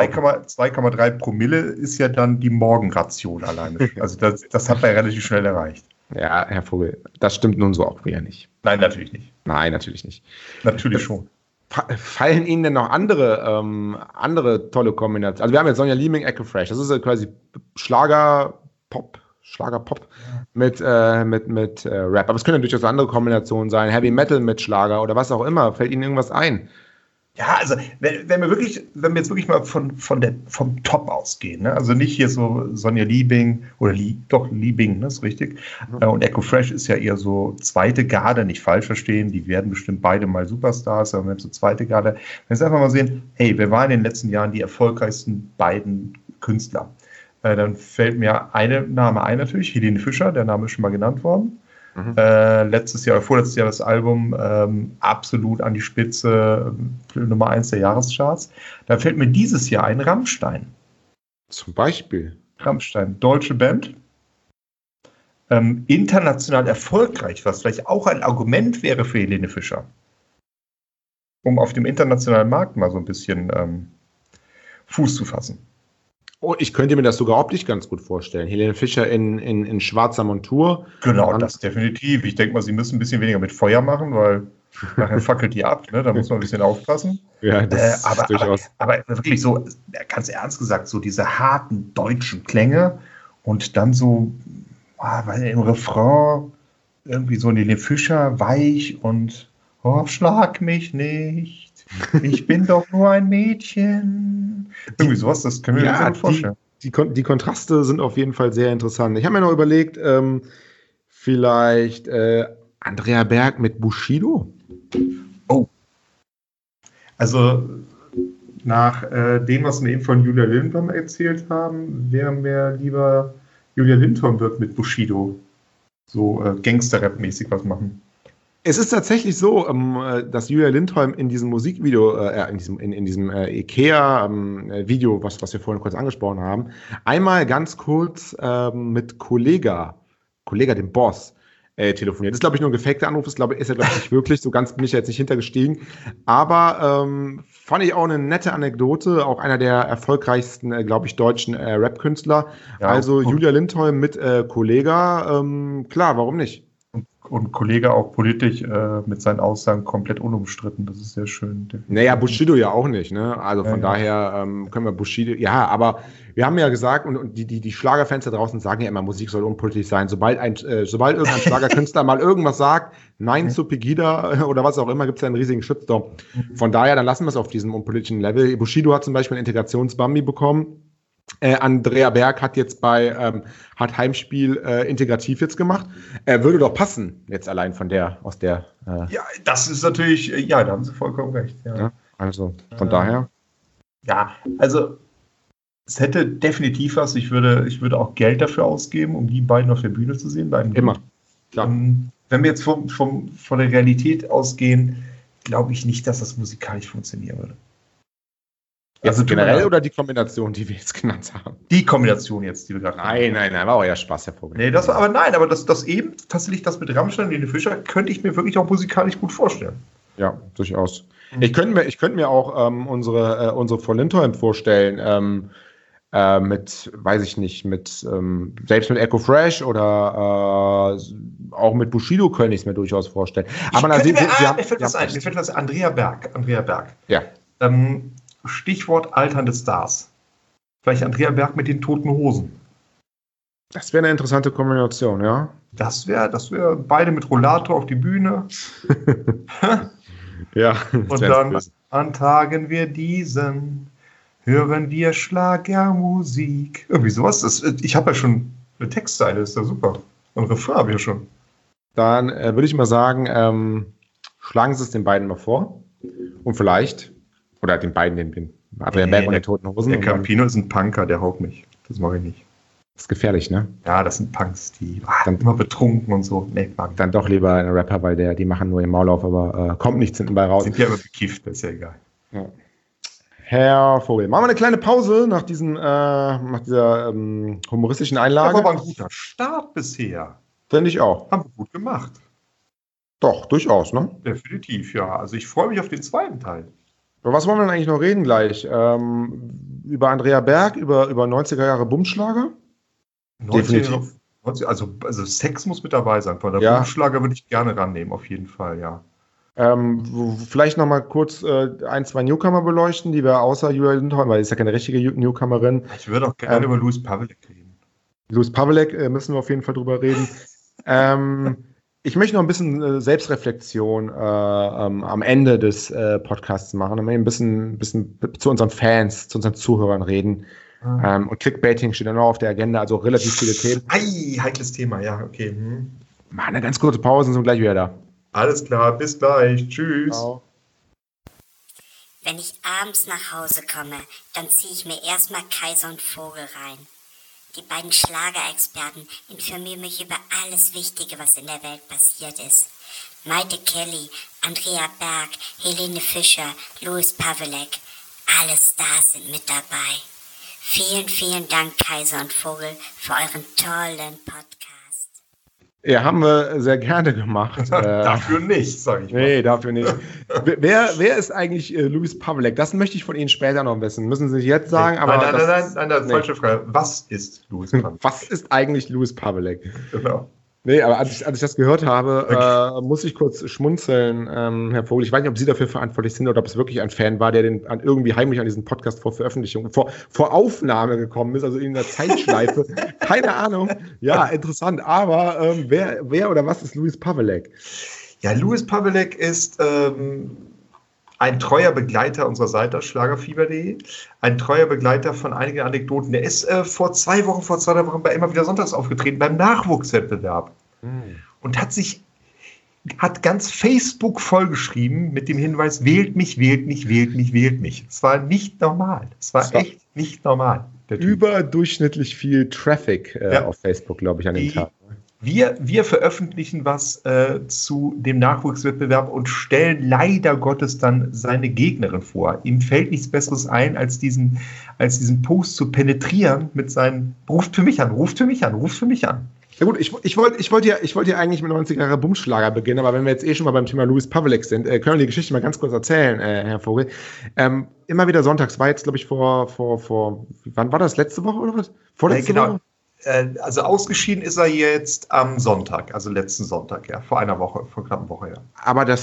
2,3 Promille ist ja dann die Morgenration alleine. Also das hat man ja relativ schnell erreicht. Ja, Herr Vogel, das stimmt nun so auch wieder nicht. Nein, natürlich nicht. Nein, natürlich nicht. Natürlich schon. Fallen Ihnen denn noch andere tolle Kombinationen? Also wir haben jetzt Sonja Liebing, Echo Fresh. Das ist ja quasi Schlager-Pop mit Rap. Aber es können ja durchaus andere Kombinationen sein. Heavy Metal mit Schlager oder was auch immer. Fällt Ihnen irgendwas ein? Ja, also wenn wir jetzt wirklich mal vom Top ausgehen, ne? Also nicht hier so Sonja Liebing oder Liebing, ne, ist richtig. Und Echo Fresh ist ja eher so zweite Garde, nicht falsch verstehen. Die werden bestimmt beide mal Superstars, aber wenn so zweite Garde. Wenn wir jetzt einfach mal sehen, hey, wer waren in den letzten Jahren die erfolgreichsten beiden Künstler? Dann fällt mir Name ein natürlich, Helene Fischer, der Name ist schon mal genannt worden. Vorletztes Jahr das Album absolut an die Spitze, Nummer 1 der Jahrescharts. Da fällt mir dieses Jahr ein Rammstein. Zum Beispiel? Rammstein, deutsche Band. International erfolgreich, was vielleicht auch ein Argument wäre für Helene Fischer. Um auf dem internationalen Markt mal so ein bisschen Fuß zu fassen. Oh, ich könnte mir das sogar optisch ganz gut vorstellen. Helene Fischer in schwarzer Montur. Genau, das definitiv. Ich denke mal, sie müssen ein bisschen weniger mit Feuer machen, weil nachher fackelt die ab. Ne? Da muss man ein bisschen aufpassen. Ja, das ist durchaus. Aber wirklich so, ganz ernst gesagt, so diese harten deutschen Klänge und dann so, weil im Refrain irgendwie so Helene Fischer weich und schlag mich nicht. Ich bin doch nur ein Mädchen. Irgendwie sowas, das können wir uns gut vorstellen. Die Kontraste sind auf jeden Fall sehr interessant. Ich habe mir noch überlegt, vielleicht Andrea Berg mit Bushido. Oh, Also nach dem, was wir eben von Julia Linton erzählt haben, wäre mir lieber Julia Linton wird mit Bushido so Gangster-Rap-mäßig was machen. Es ist tatsächlich so, dass Julia Lindholm in diesem Musikvideo, in diesem IKEA-Video, was wir vorhin kurz angesprochen haben, einmal ganz kurz mit Kollega, dem Boss, telefoniert. Das ist, glaube ich, nur ein gefakter Anruf, ist er, glaube ich, nicht wirklich. So ganz bin ich jetzt nicht hintergestiegen. Aber fand ich auch eine nette Anekdote. Auch einer der erfolgreichsten, glaube ich, deutschen Rap-Künstler. Ja, also Julia Lindholm mit Kollega. Klar, warum nicht? Und Kollege auch politisch mit seinen Aussagen komplett unumstritten. Das ist sehr schön. Naja, Bushido ja auch nicht, ne? Also von daher können wir Bushido, ja, aber wir haben ja gesagt, und die Schlagerfans da draußen sagen ja immer, Musik soll unpolitisch sein. Sobald irgendein Schlagerkünstler mal irgendwas sagt, Nein zu Pegida oder was auch immer, gibt es ja einen riesigen Shitstorm. Von daher, dann lassen wir es auf diesem unpolitischen Level. Bushido hat zum Beispiel einen Integrationsbambi bekommen. Andrea Berg hat jetzt hat Heimspiel integrativ jetzt gemacht. Würde doch passen, jetzt allein aus der. Ja, das ist natürlich, ja, da haben Sie vollkommen recht. Ja. Also von daher. Ja, also es hätte definitiv was. Ich würde auch Geld dafür ausgeben, um die beiden auf der Bühne zu sehen. Immer. Klar. Wenn wir jetzt von der Realität ausgehen, glaube ich nicht, dass das musikalisch funktionieren würde. Also generell oder die Kombination, die wir jetzt genannt haben? Die Kombination jetzt, die wir gerade Nein, war auch ja Spaß, Herr Vogel. Nee, aber das eben, tatsächlich das mit Rammstein und Helene Fischer, könnte ich mir wirklich auch musikalisch gut vorstellen. Ja, durchaus. Ich könnte mir auch unsere Frau Lindholm vorstellen, weiß ich nicht, selbst mit Echo Fresh oder auch mit Bushido könnte ich es mir durchaus vorstellen. Aber mir fällt was ein. Andrea Berg. Ja. Stichwort alternde Stars. Vielleicht Andrea Berg mit den Toten Hosen. Das wäre eine interessante Kombination, ja. Das wäre beide mit Rollator auf die Bühne. Ja. Und dann antagen wir diesen, hören wir Schlagermusik. Irgendwie sowas. Ich habe ja schon eine Textzeile, ist ja super. Und Refrain habe ich ja schon. Dann würde ich mal sagen, schlagen Sie es den beiden mal vor. Und vielleicht, oder den beiden, den Andrea Berg und den Toten Hosen. Der Campino ist ein Punker, der haut mich. Das mache ich nicht. Das ist gefährlich, ne? Ja, das sind Punks, die dann immer betrunken und so. Nee, dann doch lieber ein Rapper, weil die machen nur den Maul auf, aber kommt nichts hinten bei raus. Sind ja immer bekifft, ist ja egal. Ja. Herr Vogel, machen wir eine kleine Pause nach dieser humoristischen Einlage. Das war aber ein guter Start bisher. Finde ich auch. Haben wir gut gemacht. Doch, durchaus, ne? Definitiv, ja. Also ich freue mich auf den zweiten Teil. Über was wollen wir denn eigentlich noch reden gleich? Über Andrea Berg, über 90er Jahre Bumsschlager? Definitiv. Also Sex muss mit dabei sein. Von der Bumsschlager würde ich gerne rannehmen, auf jeden Fall, ja. Vielleicht noch mal kurz ein, zwei Newcomer beleuchten, die wir außer Julia Lindholm, weil sie ist ja keine richtige Newcomerin. Ich würde auch gerne über Louis Pavelek reden. Louis Pavelek müssen wir auf jeden Fall drüber reden. Ich möchte noch ein bisschen Selbstreflexion am Ende des Podcasts machen, ein bisschen zu unseren Fans, zu unseren Zuhörern reden. Und Clickbaiting steht dann noch auf der Agenda, also relativ viele Themen. Heikles Thema, ja, okay. Machen eine ganz kurze Pause und sind gleich wieder da. Alles klar, bis gleich. Tschüss. Ciao. Wenn ich abends nach Hause komme, dann ziehe ich mir erstmal Kaiser und Vogel rein. Die beiden Schlagerexperten informieren mich über alles Wichtige, was in der Welt passiert ist. Maite Kelly, Andrea Berg, Helene Fischer, Louis Pavelek, alle Stars sind mit dabei. Vielen, vielen Dank, Kaiser und Vogel, für euren tollen Podcast. Ja, haben wir sehr gerne gemacht. Dafür nicht, sage ich mal. Nee, dafür nicht. Wer ist eigentlich Louis Pavelek? Das möchte ich von Ihnen später noch wissen. Müssen Sie nicht jetzt sagen, aber... Nein, falsche Frage. Was ist Louis Pavelek? Was ist eigentlich Louis Pavelek? Genau. Nee, aber als ich das gehört habe, muss ich kurz schmunzeln, Herr Vogel. Ich weiß nicht, ob Sie dafür verantwortlich sind oder ob es wirklich ein Fan war, der irgendwie heimlich an diesen Podcast vor Veröffentlichung, vor Aufnahme gekommen ist, also in der Zeitschleife. Keine Ahnung. Ja, interessant. Aber wer oder was ist Louis Pavelek? Ja, Louis Pavelek ist ein treuer Begleiter unserer Seite, schlagerfieber.de, ein treuer Begleiter von einigen Anekdoten. Der ist vor 3 Wochen bei Immer wieder Sonntags aufgetreten, beim Nachwuchswettbewerb. Und hat sich hat ganz Facebook vollgeschrieben mit dem Hinweis, wählt mich, wählt mich, wählt mich, wählt mich. Es war nicht normal. Es war echt nicht normal. Überdurchschnittlich viel Traffic auf Facebook, glaube ich, an dem Tag. Wir veröffentlichen was zu dem Nachwuchswettbewerb und stellen leider Gottes dann seine Gegnerin vor. Ihm fällt nichts Besseres ein, als diesen Post zu penetrieren mit seinen ruft für mich an, ruft für mich an, ruft für mich an. Ja gut, ich wollte ja eigentlich mit 90er Bumschlager beginnen, aber wenn wir jetzt schon mal beim Thema Louis Pavlik sind, können wir die Geschichte mal ganz kurz erzählen, Herr Vogel. Immer wieder sonntags, war jetzt, glaube ich, vor wann war das, letzte Woche oder was? Vorletzte Woche? Also ausgeschieden ist er jetzt am Sonntag, also letzten Sonntag, ja, vor einer Woche, vor knapp einer Woche, ja. Aber der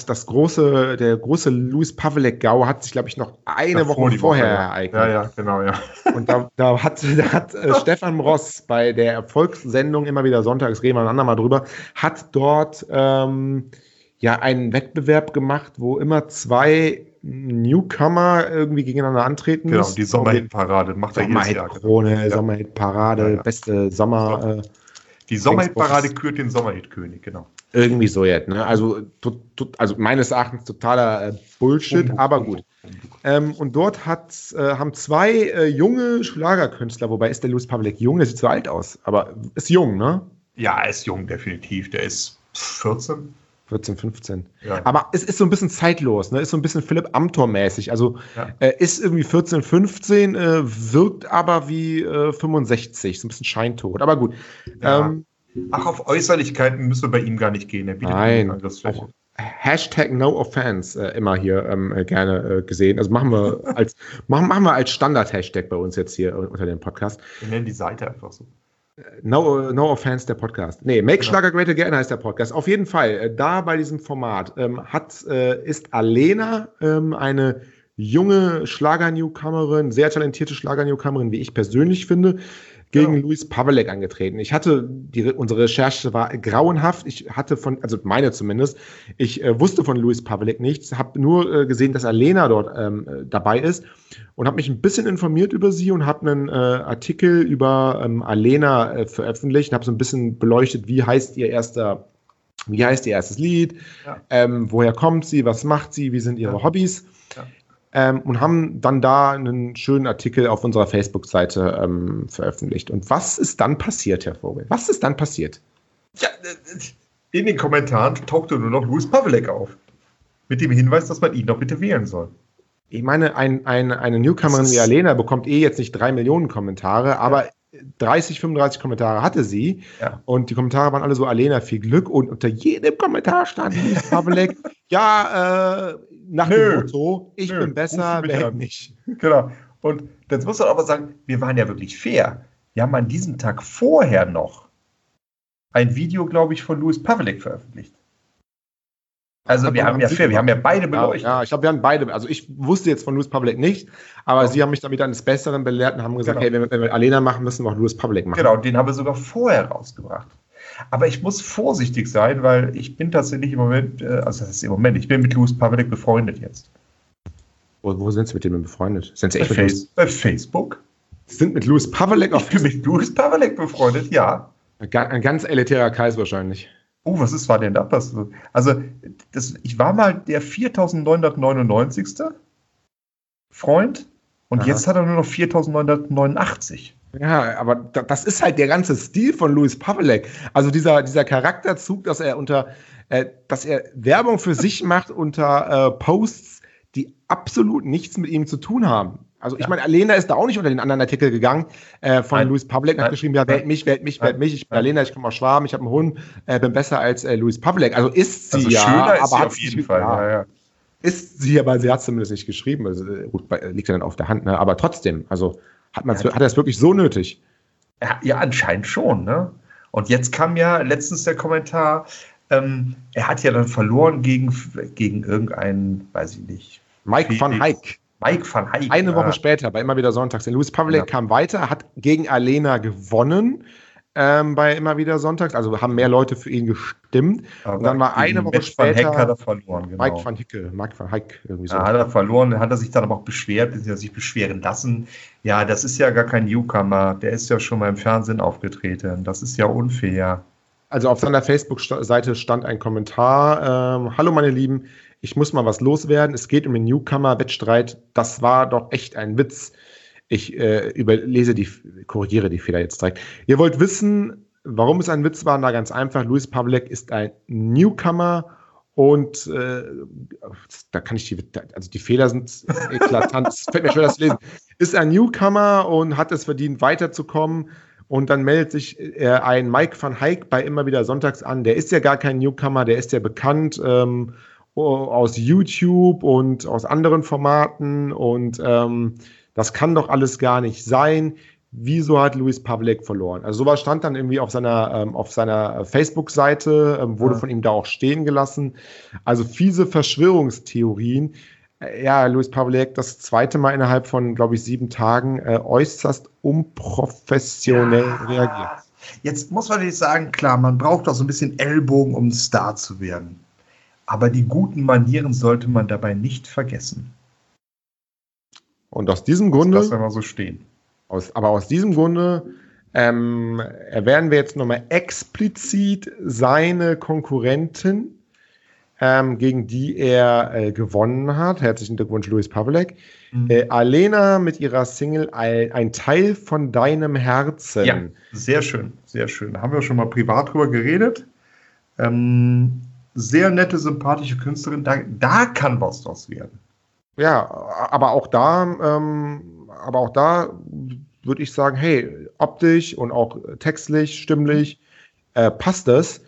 große Louis Pavlik-Gau hat sich, glaube ich, noch eine Woche vorher ereignet. Ja, genau, ja. Und da hat Stefan Ross bei der Erfolgssendung immer wieder sonntags, reden wir ein andermal drüber, hat dort einen Wettbewerb gemacht, wo immer zwei Newcomer irgendwie gegeneinander antreten müssen. Genau, die Sommerhitparade macht er jedes Jahr. Sommerhit-Krone, Sommerhitparade, beste Sommer... Die Sommerhitparade kürt den Sommerhit-König, genau. Irgendwie so jetzt, ne? Also meines Erachtens totaler Bullshit, aber gut. Und dort haben zwei junge Schlagerkünstler, wobei ist der Louis Pavlik jung, der sieht so alt aus, aber ist jung, ne? Ja, er ist jung, definitiv. Der ist 14. 14, 15. Ja. Aber es ist so ein bisschen zeitlos, ne? Ist so ein bisschen Philipp Amthor-mäßig. Also ist irgendwie 14, 15, wirkt aber wie 65, so ein bisschen scheintot. Aber gut. Ja. Auf Äußerlichkeiten müssen wir bei ihm gar nicht gehen. Nein. Auch Hashtag No Offense immer hier gerne gesehen. Also machen wir als Standard-Hashtag bei uns jetzt hier unter dem Podcast. Wir nennen die Seite einfach so. No Offense, der Podcast. Nee, Make Schlager Great Again heißt der Podcast. Auf jeden Fall, da bei diesem Format ist Alena eine junge Schlager-Newcomerin, sehr talentierte Schlager-Newcomerin, wie ich persönlich finde, gegen Louis Pavlik angetreten. Unsere Recherche war grauenhaft. Ich hatte meine zumindest, ich wusste von Louis Pavlik nichts, habe nur gesehen, dass Alena dort dabei ist und habe mich ein bisschen informiert über sie und habe einen Artikel über Alena veröffentlicht und habe so ein bisschen beleuchtet, wie heißt ihr erstes Lied, woher kommt sie, was macht sie, wie sind ihre Hobbys. Und haben dann da einen schönen Artikel auf unserer Facebook-Seite veröffentlicht. Und was ist dann passiert, Herr Vogel? Was ist dann passiert? Ja, in den Kommentaren tauchte nur noch Louis Pavlik auf. Mit dem Hinweis, dass man ihn doch bitte wählen soll. Ich meine, eine Newcomerin wie Alena bekommt jetzt nicht 3 Millionen Kommentare, aber 30, 35 Kommentare hatte sie. Ja. Und die Kommentare waren alle so, Alena, viel Glück. Und unter jedem Kommentar stand Louis Pavlik, nach dem Motto, ich bin besser, wer nicht. Genau. Und jetzt muss man aber sagen, wir waren ja wirklich fair. Wir haben an diesem Tag vorher noch ein Video, glaube ich, von Louis Pavlik veröffentlicht. Also wir haben ja beide beleuchtet. Ja, ich glaube, wir haben beide, also ich wusste jetzt von Louis Pavlik nicht, aber sie haben mich damit eines Besseren belehrt und haben gesagt, hey, wenn wir Alena machen, müssen wir auch Louis Pavlik machen. Genau, den haben wir sogar vorher rausgebracht. Aber ich muss vorsichtig sein, weil ich bin tatsächlich im Moment, ich bin mit Louis Pavlik befreundet jetzt. Wo sind Sie mit dem befreundet? Sind Sie echt bei Facebook? Sie sind mit Louis Pavlik auf Facebook? Ich bin mit Louis Pavlik befreundet, ja. Ein ganz elitärer Kreis wahrscheinlich. Oh, was war denn da passiert? Also, ich war mal der 4999. Freund und jetzt hat er nur noch 4989. Ja, aber das ist halt der ganze Stil von Louis Pavlik. Also dieser Charakterzug, dass er Werbung für sich macht unter Posts, die absolut nichts mit ihm zu tun haben. Also ich meine, Alena ist da auch nicht unter den anderen Artikel gegangen von Louis Pavlik, hat geschrieben, ja, wählt mich, ich bin Alena, ich komme aus Schwaben, ich habe einen Hund, bin besser als Louis Pavlik. Also ist sie schöner aber ist sie auf jeden Fall. Ist sie, aber sie hat es zumindest nicht geschrieben. Also, gut, liegt ja dann auf der Hand, ne? Aber trotzdem, also hat er es wirklich so nötig? Ja, anscheinend schon, ne? Und jetzt kam ja letztens der Kommentar, er hat ja dann verloren gegen irgendeinen, weiß ich nicht. Mike van Eyck. Eine Woche später, bei Immer wieder Sonntags. Der Louis Pavlik kam weiter, hat gegen Alena gewonnen bei Immer wieder Sonntags. Also haben mehr Leute für ihn gestimmt. Aber und dann war eine Woche später hat er verloren, genau. Mike van Eyck irgendwie so. Ja, hat er verloren, hat er sich dann aber auch beschwert, beziehungsweise sich beschweren lassen. Ja, das ist ja gar kein Newcomer, der ist ja schon mal im Fernsehen aufgetreten. Das ist ja unfair. Also auf seiner Facebook-Seite stand ein Kommentar. Hallo meine Lieben, ich muss mal was loswerden. Es geht um den Newcomer-Wettstreit. Das war doch echt ein Witz. Ich korrigiere die Fehler jetzt direkt. Ihr wollt wissen, warum es ein Witz war? Na, ganz einfach. Luis Pavlek ist ein Newcomer und da kann ich die Fehler sind eklatant. Es fällt mir schwer, das zu lesen. Ist ein Newcomer und hat es verdient, weiterzukommen. Und dann meldet sich ein Mike van Hayk bei Immer wieder sonntags an. Der ist ja gar kein Newcomer, der ist ja bekannt aus YouTube und aus anderen Formaten. Und das kann doch alles gar nicht sein. Wieso hat Luis Pavlek verloren? Also sowas stand dann irgendwie auf seiner Facebook-Seite, wurde von ihm da auch stehen gelassen. Also fiese Verschwörungstheorien. Ja, Luis Pavlek, das zweite Mal innerhalb von, glaube ich, 7 Tagen äußerst unprofessionell reagiert. Jetzt muss man nicht sagen, klar, man braucht auch so ein bisschen Ellbogen, um ein Star zu werden. Aber die guten Manieren sollte man dabei nicht vergessen. Und aus diesem Grunde... Das lassen wir mal so stehen. Aus diesem Grunde erwähnen wir jetzt nochmal explizit seine Konkurrentin, gegen die er gewonnen hat. Herzlichen Glückwunsch, Luis Pavlek. Alena mit ihrer Single Ein Teil von deinem Herzen. Ja, sehr schön, sehr schön. Da haben wir schon mal privat drüber geredet. Sehr nette, sympathische Künstlerin. Da kann was draus werden. Ja, aber auch da würde ich sagen, hey, optisch und auch textlich, stimmlich passt es.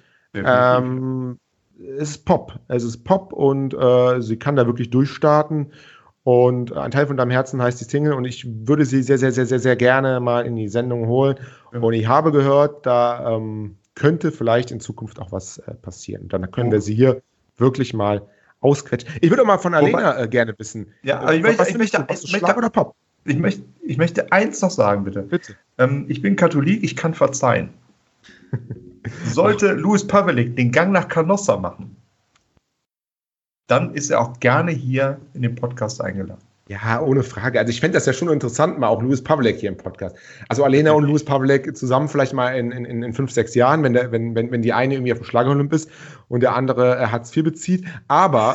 Es ist Pop. Es ist Pop und sie kann da wirklich durchstarten. Und Ein Teil von deinem Herzen heißt die Single und ich würde sie sehr, sehr, sehr, sehr, sehr gerne mal in die Sendung holen. Ja. Und ich habe gehört, da könnte vielleicht in Zukunft auch was passieren. Dann können wir sie hier wirklich mal ausquetschen. Ich würde mal von Alena gerne wissen. Ja, aber ich möchte Schlag oder Pop? Ich möchte eins noch sagen, bitte. Bitte. Ich bin Katholik, ich kann verzeihen. Sollte Luis Pavlek den Gang nach Canossa machen, dann ist er auch gerne hier in den Podcast eingeladen. Ja, ohne Frage. Also ich fände das ja schon interessant, mal auch Luis Pavlek hier im Podcast. Also Alena und Luis Pavlek zusammen vielleicht mal in 5, 6 Jahren, wenn die eine irgendwie auf dem Schlagerolymp ist und der andere Hartz IV bezieht. Aber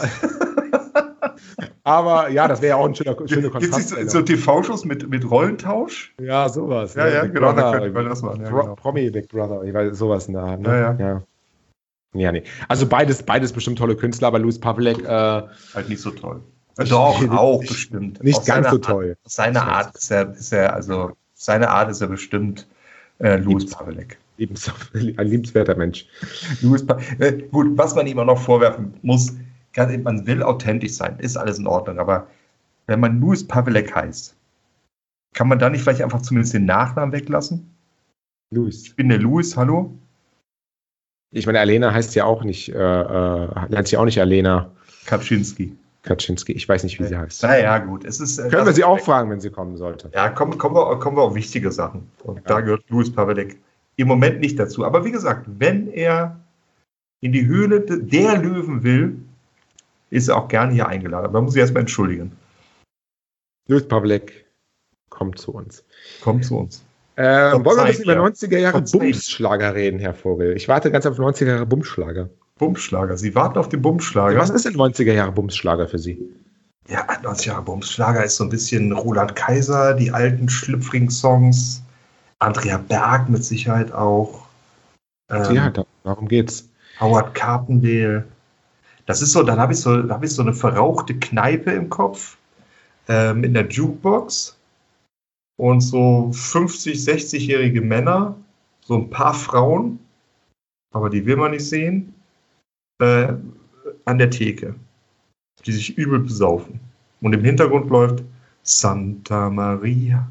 ja, das wäre ja auch ein schöner Kontrast. Gibt es so TV-Shows mit Rollentausch? Ja, sowas. Ja, Big genau. Brother, Da könnte man das machen. Ja, genau. Promi Big Brother, ich weiß, sowas in der Art. Ne? Ja, nee. Also beides bestimmt tolle Künstler, aber Luis Pavlek halt nicht so toll. Doch, auch bestimmt. Nicht ganz so toll. Seine Art ist er bestimmt Luis Pavlek. Ein liebenswerter Mensch. Gut, was man ihm auch noch vorwerfen muss, man will authentisch sein, ist alles in Ordnung, aber wenn man Luis Pavlek heißt, kann man da nicht vielleicht einfach zumindest den Nachnamen weglassen? Luis. Ich bin der Luis, hallo? Ich meine, Alena heißt ja auch nicht, nennt sich auch nicht Alena. Kaczynski. Ich weiß nicht, wie sie heißt. Naja, gut. Können wir sie auch fragen, wenn sie kommen sollte. Ja, kommen wir auf wichtige Sachen. Und da gehört Luis Pavlek im Moment nicht dazu. Aber wie gesagt, wenn er in die Höhle der Löwen will, ist er auch gerne hier eingeladen. Aber man muss sich erstmal entschuldigen. Luis Pavlek, kommt zu uns. Kommt zu uns. Wollen wir ein bisschen über 90er Jahre Bumsschlager reden, Herr Vogel? Ich warte ganz auf 90er Jahre Bumsschlager. Bumsschlager. Sie warten auf den Bumsschlager. Ja, was ist denn 90er Jahre Bumsschlager für Sie? Ja, 90er Jahre Bumsschlager ist so ein bisschen Roland Kaiser, die alten schlüpfrigen Songs. Andrea Berg mit Sicherheit auch. Darum geht's. Howard Carpendale. Das ist so, dann habe ich so eine verrauchte Kneipe im Kopf, in der Jukebox und so 50-, 60-jährige Männer, so ein paar Frauen, aber die will man nicht sehen, an der Theke, die sich übel besaufen. Und im Hintergrund läuft Santa Maria,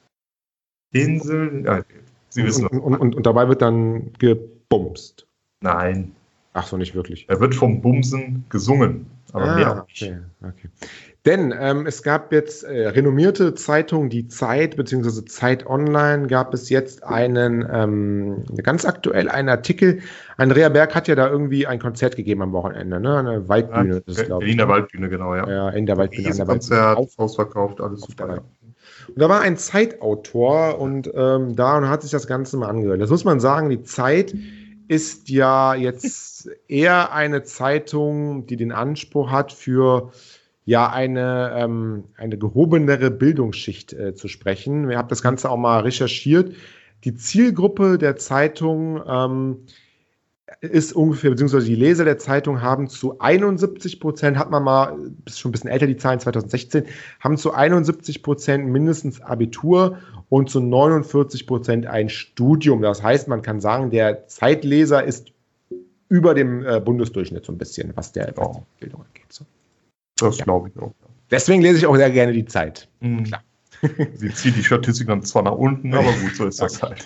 Insel. Sie wissen und dabei wird dann gebumst. Nein. Ach so, nicht wirklich. Er wird vom Bumsen gesungen, aber mehr auch nicht. Okay. Denn es gab jetzt renommierte Zeitungen, die Zeit bzw. Zeit Online, gab es jetzt ganz aktuell einen Artikel. Andrea Berg hat ja da irgendwie ein Konzert gegeben am Wochenende, ne? Eine Waldbühne. Ja, in der Waldbühne, genau, ja. Ja, in der Waldbühne. Konzert, ausverkauft, alles super. Ja. Und da war ein Zeitautor und hat sich das Ganze mal angehört. Das muss man sagen, die Zeit ist ja jetzt eher eine Zeitung, die den Anspruch hat, für ja eine gehobenere Bildungsschicht zu sprechen. Ich habe das Ganze auch mal recherchiert. Die Zielgruppe der Zeitung ist ungefähr, beziehungsweise die Leser der Zeitung haben zu 71%, hat man mal, ist schon ein bisschen älter die Zahlen, 2016, haben zu 71% mindestens Abitur und zu 49% ein Studium. Das heißt, man kann sagen, der Zeitleser ist über dem Bundesdurchschnitt so ein bisschen, was der Bildung angeht. So. Das glaube ich auch. Deswegen lese ich auch sehr gerne die Zeit. Klar. Sie zieht die Statistik dann zwar nach unten, aber gut, so ist das halt.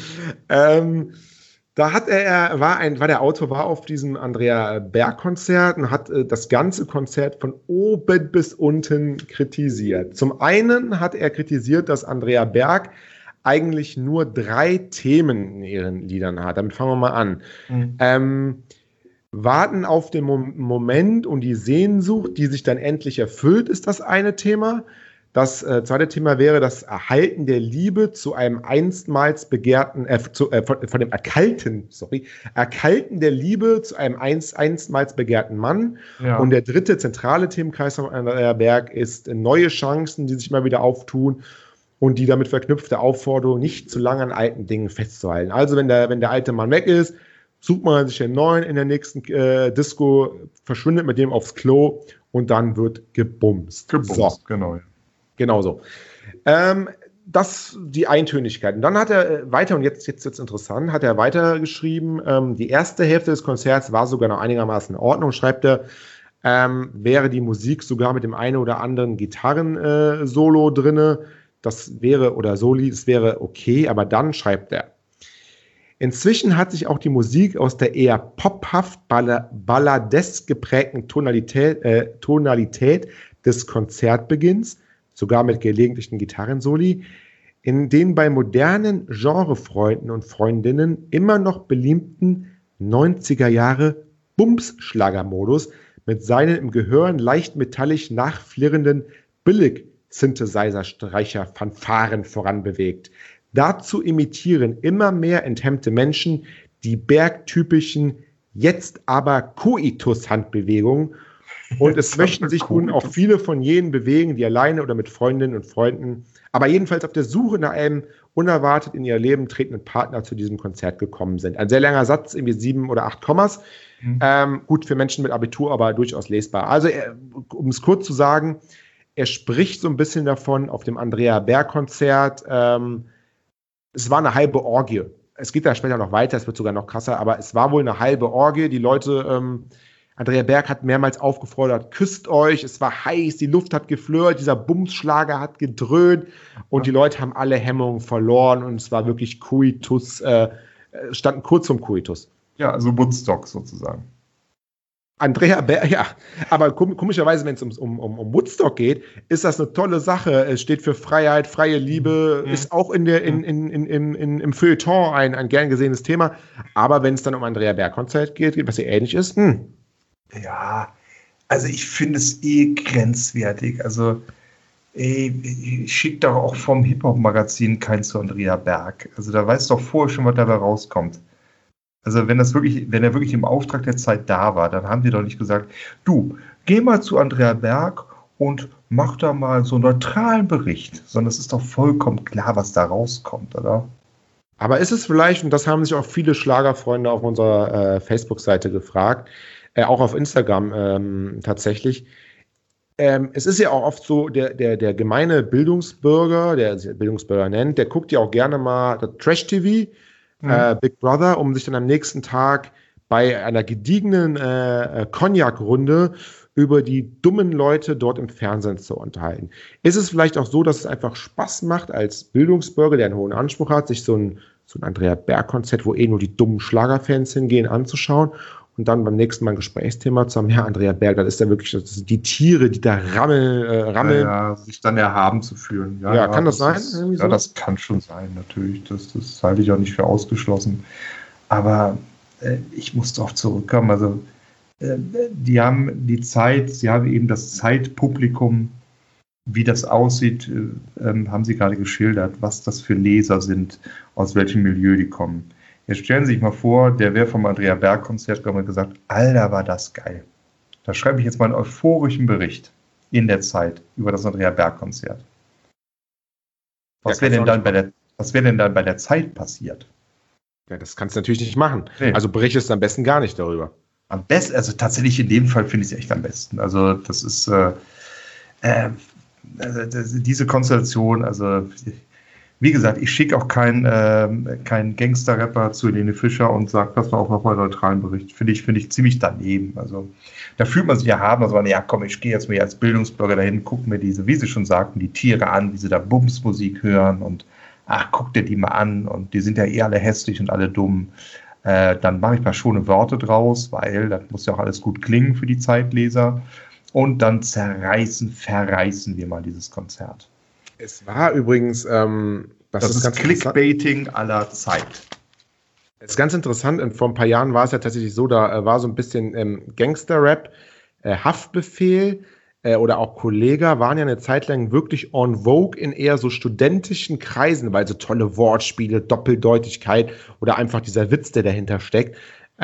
Da war der Autor auf diesem Andrea Berg-Konzert und hat das ganze Konzert von oben bis unten kritisiert. Zum einen hat er kritisiert, dass Andrea Berg eigentlich nur 3 Themen in ihren Liedern hat. Damit fangen wir mal an. Warten auf den Moment und die Sehnsucht, die sich dann endlich erfüllt, ist das eine Thema. Das zweite Thema wäre das Erhalten der Liebe zu einem einstmals begehrten, von dem Erkalten der Liebe zu einem einstmals begehrten Mann. Ja. Und der dritte zentrale Themenkreis von Andrea Berg ist neue Chancen, die sich immer wieder auftun und die damit verknüpfte Aufforderung, nicht zu lange an alten Dingen festzuhalten. Also wenn der alte Mann weg ist, sucht man sich einen neuen in der nächsten Disco, verschwindet mit dem aufs Klo und dann wird gebumst. So. Genau. Genau so. Das die Eintönigkeit. Und dann hat er weiter, und jetzt interessant, hat er weiter geschrieben, die erste Hälfte des Konzerts war sogar noch einigermaßen in Ordnung, schreibt er, wäre die Musik sogar mit dem einen oder anderen Gitarren-Solo drinne, das wäre okay, aber dann schreibt er, inzwischen hat sich auch die Musik aus der eher pophaft balladesk geprägten Tonalität des Konzertbeginns, sogar mit gelegentlichen Gitarrensoli, in den bei modernen Genrefreunden und Freundinnen immer noch beliebten 90er Jahre Bums-Schlagermodus mit seinen im Gehirn leicht metallisch nachflirrenden Billig-Synthesizer-Streicher-Fanfaren voranbewegt. Dazu imitieren immer mehr enthemmte Menschen die bergtypischen jetzt aber Koitus-Handbewegungen. Und es möchten sich nun auch viele von jenen bewegen, die alleine oder mit Freundinnen und Freunden, aber jedenfalls auf der Suche nach einem unerwartet in ihr Leben tretenden Partner zu diesem Konzert gekommen sind. Ein sehr langer Satz, irgendwie 7 oder 8 Kommas. Gut für Menschen mit Abitur, aber durchaus lesbar. Also, um es kurz zu sagen, er spricht so ein bisschen davon auf dem Andrea Berg-Konzert. Es war eine halbe Orgie. Es geht da später noch weiter, es wird sogar noch krasser, aber es war wohl eine halbe Orgie. Die Leute... Andrea Berg hat mehrmals aufgefordert, küsst euch, es war heiß, die Luft hat geflirt, dieser Bumsschlager hat gedröhnt und die Leute haben alle Hemmungen verloren und es war wirklich Koitus, standen kurz vorm Koitus. Ja, also Woodstock sozusagen. Andrea Berg, ja, aber komischerweise, wenn es um Woodstock geht, ist das eine tolle Sache. Es steht für Freiheit, freie Liebe, ist auch im Feuilleton ein gern gesehenes Thema. Aber wenn es dann um Andrea Berg-Konzert geht, was ja ähnlich ist, Ja, also ich finde es grenzwertig. Also ich schicke doch auch vom Hip-Hop-Magazin kein zu Andrea Berg. Also da weiß doch vorher schon, was dabei rauskommt. Also wenn er wirklich im Auftrag der Zeit da war, dann haben die doch nicht gesagt, du, geh mal zu Andrea Berg und mach da mal so einen neutralen Bericht. Sondern es ist doch vollkommen klar, was da rauskommt, oder? Aber ist es vielleicht, und das haben sich auch viele Schlagerfreunde auf unserer Facebook-Seite gefragt, auch auf Instagram tatsächlich. Es ist ja auch oft so, der gemeine Bildungsbürger, der sich Bildungsbürger nennt, der guckt ja auch gerne mal das Trash-TV, Big Brother, um sich dann am nächsten Tag bei einer gediegenen Cognac-Runde über die dummen Leute dort im Fernsehen zu unterhalten. Ist es vielleicht auch so, dass es einfach Spaß macht, als Bildungsbürger, der einen hohen Anspruch hat, sich so ein Andrea Berg-Konzert, wo nur die dummen Schlagerfans hingehen, anzuschauen? Und dann beim nächsten Mal ein Gesprächsthema zu haben, ja, Andrea Berg, das ist ja wirklich die Tiere, die da rammeln. Ja, sich dann erhaben zu fühlen. Ja, kann das sein? Ja, das kann schon sein, natürlich. Das halte ich auch nicht für ausgeschlossen. Aber ich muss darauf zurückkommen. Also, die haben sie haben eben das Zeitpublikum, wie das aussieht, haben sie gerade geschildert, was das für Leser sind, aus welchem Milieu die kommen. Jetzt stellen Sie sich mal vor, der wäre vom Andrea Berg-Konzert gekommen und gesagt, Alter, war das geil. Da schreibe ich jetzt mal einen euphorischen Bericht in der Zeit über das Andrea Berg-Konzert. Was wäre denn dann bei der Zeit passiert? Ja, das kannst du natürlich nicht machen. Nee. Also berichtest am besten gar nicht darüber. Am besten, also tatsächlich in dem Fall finde ich es echt am besten. Also das ist diese Konstellation, also wie gesagt, ich schicke auch keinen Gangster-Rapper zu Helene Fischer und sage, das war auch noch mal einen neutralen Bericht. Finde ich ziemlich daneben. Also da fühlt man sich ja haben, also ja komm, ich gehe jetzt mal als Bildungsbürger dahin, gucke mir diese, wie Sie schon sagten, die Tiere an, wie sie da Bumsmusik hören und ach, guck dir die mal an und die sind ja eh alle hässlich und alle dumm. Dann mache ich mal schöne Worte draus, weil das muss ja auch alles gut klingen für die Zeitleser. Und dann verreißen wir mal dieses Konzert. Es war übrigens, das ist Clickbaiting aller Zeit. Es ist ganz interessant, und vor ein paar Jahren war es ja tatsächlich so, da war so ein bisschen Gangster-Rap, Haftbefehl oder auch Kollega waren ja eine Zeit lang wirklich en vogue in eher so studentischen Kreisen, weil so tolle Wortspiele, Doppeldeutigkeit oder einfach dieser Witz, der dahinter steckt.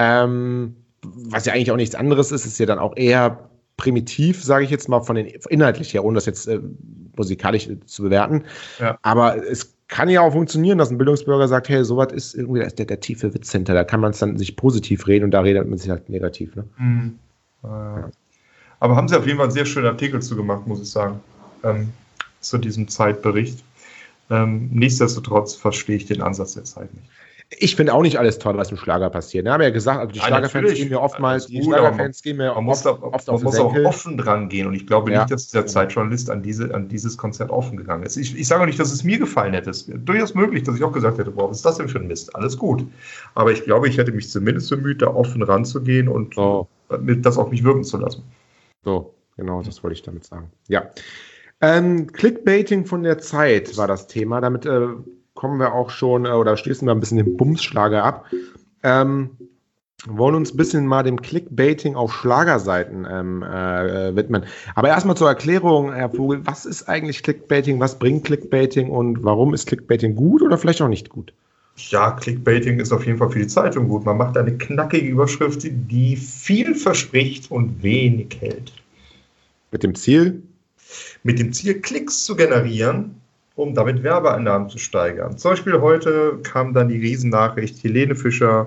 Was ja eigentlich auch nichts anderes ist ja dann auch eher primitiv, sage ich jetzt mal, von den inhaltlich her, ohne das jetzt musikalisch zu bewerten. Ja. Aber es kann ja auch funktionieren, dass ein Bildungsbürger sagt, hey, sowas ist irgendwie, da ist der tiefe Witz hinter, da kann man es dann sich positiv reden und da redet man sich halt negativ. Ne? Mhm. Ja. Aber haben Sie auf jeden Fall einen sehr schönen Artikel zu gemacht, muss ich sagen, zu diesem Zeitbericht. Nichtsdestotrotz verstehe ich den Ansatz der Zeit nicht. Ich finde auch nicht alles toll, was im Schlager passiert. Wir haben ja gesagt, also die Schlagerfans gehen mir oftmals, man muss auch offen dran gehen und ich glaube nicht, dass der Zeitjournalist an dieses Konzert offen gegangen ist. Ich sage auch nicht, dass es mir gefallen hätte. Es wäre durchaus möglich, dass ich auch gesagt hätte, boah, was ist das denn für ein Mist? Alles gut. Aber ich glaube, ich hätte mich zumindest bemüht, da offen ranzugehen und das auf mich wirken zu lassen. So, genau, das wollte ich damit sagen. Ja. Clickbaiting von der Zeit war das Thema. Damit kommen wir auch schon, oder schließen wir ein bisschen den Bumsschlager ab. Wollen uns ein bisschen mal dem Clickbaiting auf Schlagerseiten widmen. Aber erstmal zur Erklärung, Herr Vogel, was ist eigentlich Clickbaiting, was bringt Clickbaiting und warum ist Clickbaiting gut oder vielleicht auch nicht gut? Ja, Clickbaiting ist auf jeden Fall für die Zeitung gut. Man macht eine knackige Überschrift, die viel verspricht und wenig hält. Mit dem Ziel? Mit dem Ziel, Klicks zu generieren, um damit Werbeeinnahmen zu steigern. Zum Beispiel heute kam dann die Riesennachricht, Helene Fischer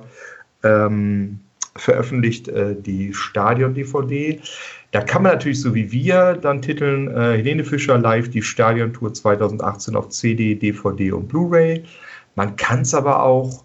veröffentlicht die Stadion-DVD. Da kann man natürlich so wie wir dann titeln, Helene Fischer live, die Stadion-Tour 2018 auf CD, DVD und Blu-ray. Man kann es aber auch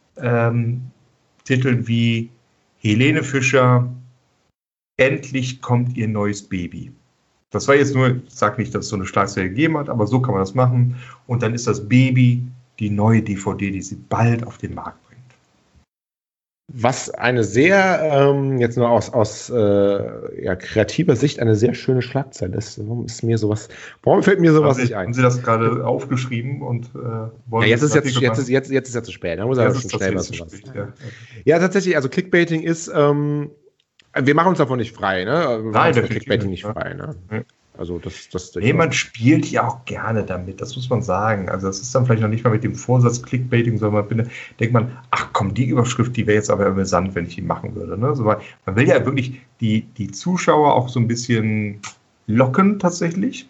titeln wie Helene Fischer, endlich kommt ihr neues Baby. Das war jetzt nur, ich sage nicht, dass es so eine Schlagzeile gegeben hat, aber so kann man das machen. Und dann ist das Baby die neue DVD, die sie bald auf den Markt bringt. Was eine sehr, jetzt nur aus kreativer Sicht, eine sehr schöne Schlagzeile ist. Warum fällt mir sowas nicht ein? Haben Sie das gerade aufgeschrieben und wollen jetzt ist ja zu spät. Da muss er schon schnell was machen. Ja, tatsächlich, also Clickbaiting ist, wir machen uns davon nicht frei, ne? Nein, Clickbaiting nicht frei, ne? Ja. Also man spielt ja auch gerne damit, das muss man sagen. Also das ist dann vielleicht noch nicht mal mit dem Vorsatz Clickbaiting, sondern denkt man, ach komm, die Überschrift, die wäre jetzt aber amüsant, wenn ich die machen würde. Ne? So, man will ja wirklich die Zuschauer auch so ein bisschen locken tatsächlich.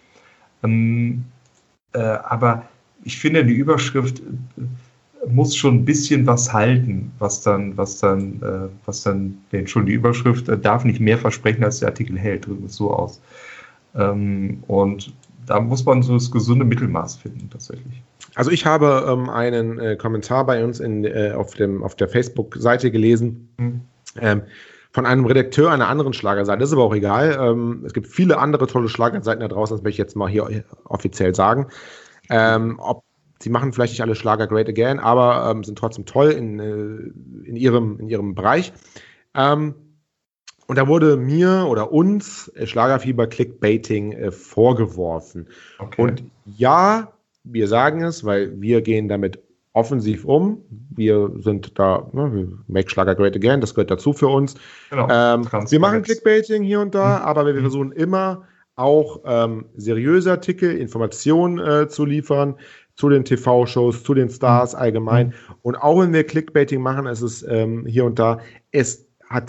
Aber ich finde, die Überschrift muss schon ein bisschen was halten, was dann denn schon die Überschrift darf nicht mehr versprechen, als der Artikel hält, drückt es so aus. Und da muss man so das gesunde Mittelmaß finden, tatsächlich. Also ich habe einen Kommentar bei uns auf der Facebook-Seite gelesen, von einem Redakteur einer anderen Schlagerseite. Das ist aber auch egal. Es gibt viele andere tolle Schlagerseiten da draußen, das möchte ich jetzt mal hier offiziell sagen. Sie machen vielleicht nicht alle Schlager great again, aber sind trotzdem toll in ihrem Bereich. Und da wurde mir oder uns Schlagerfieber Clickbaiting vorgeworfen. Okay. Und ja, wir sagen es, weil wir gehen damit offensiv um. Wir sind da, wir make Schlager great again, das gehört dazu für uns. Genau. Wir machen Clickbaiting hier und da, aber wir versuchen immer auch seriöse Artikel, Informationen zu liefern, zu den TV-Shows, zu den Stars allgemein. Und auch wenn wir Clickbaiting machen, es ist hier und da, es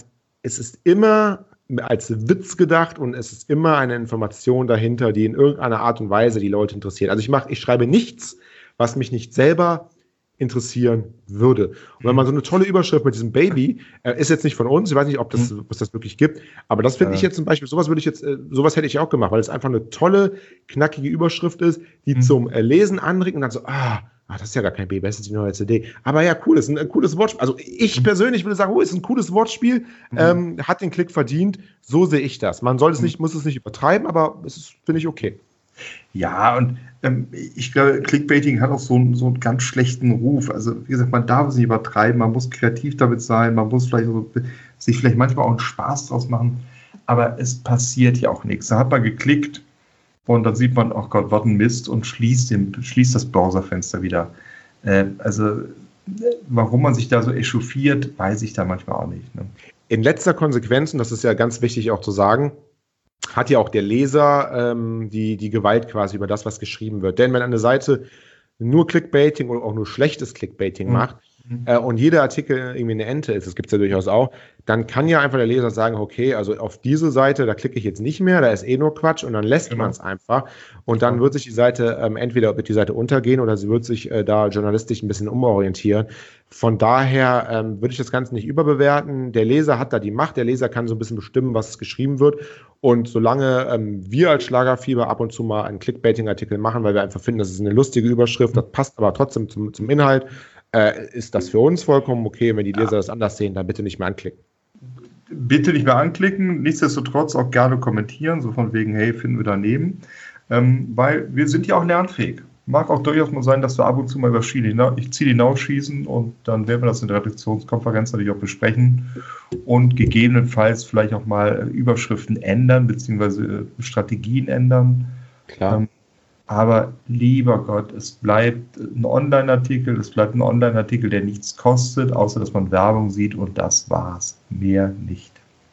ist immer als Witz gedacht und es ist immer eine Information dahinter, die in irgendeiner Art und Weise die Leute interessiert. Also ich schreibe nichts, was mich nicht selber interessieren würde. Und wenn man so eine tolle Überschrift mit diesem Baby, ist jetzt nicht von uns, ich weiß nicht, ob es das wirklich gibt, aber das finde ich jetzt zum Beispiel, sowas hätte ich auch gemacht, weil es einfach eine tolle, knackige Überschrift ist, die zum Lesen anregt und dann so, das ist ja gar kein Baby, das ist die neue CD. Aber ja, cool, das ist ein cooles Wortspiel. Also ich persönlich würde sagen, ist ein cooles Wortspiel, hat den Klick verdient, so sehe ich das. Man muss es nicht übertreiben, aber es ist, finde ich, okay. Ja, und ich glaube, Clickbaiting hat auch so einen ganz schlechten Ruf. Also, wie gesagt, man darf es nicht übertreiben, man muss kreativ damit sein, man muss sich vielleicht manchmal auch einen Spaß draus machen, aber es passiert ja auch nichts. Da hat man geklickt und dann sieht man, oh Gott, was ein Mist und schließt das Browserfenster wieder. Also, warum man sich da so echauffiert, weiß ich da manchmal auch nicht. Ne? In letzter Konsequenz, und das ist ja ganz wichtig auch zu sagen, hat ja auch der Leser die Gewalt quasi über das, was geschrieben wird. Denn wenn eine Seite nur Clickbaiting oder auch nur schlechtes Clickbaiting macht und jeder Artikel irgendwie eine Ente ist, das gibt es ja durchaus auch, dann kann ja einfach der Leser sagen, okay, also auf diese Seite, da klicke ich jetzt nicht mehr, da ist nur Quatsch und dann lässt man es einfach und dann wird sich die Seite, entweder wird die Seite untergehen oder sie wird sich da journalistisch ein bisschen umorientieren. Von daher würde ich das Ganze nicht überbewerten. Der Leser hat da die Macht, der Leser kann so ein bisschen bestimmen, was geschrieben wird und solange wir als Schlagerfieber ab und zu mal einen Clickbaiting-Artikel machen, weil wir einfach finden, das ist eine lustige Überschrift, das passt aber trotzdem zum Inhalt, ist das für uns vollkommen okay. Wenn die Leser das anders sehen, dann bitte nicht mehr anklicken. Bitte nicht mehr anklicken, nichtsdestotrotz auch gerne kommentieren, so von wegen, hey, finden wir daneben, weil wir sind ja auch lernfähig. Mag auch durchaus mal sein, dass wir ab und zu mal über Ziel hinausschießen und dann werden wir das in der Redaktionskonferenz natürlich auch besprechen und gegebenenfalls vielleicht auch mal Überschriften ändern, beziehungsweise Strategien ändern. Klar. Aber lieber Gott, es bleibt ein Online-Artikel, der nichts kostet, außer dass man Werbung sieht und das war's. Mehr nicht.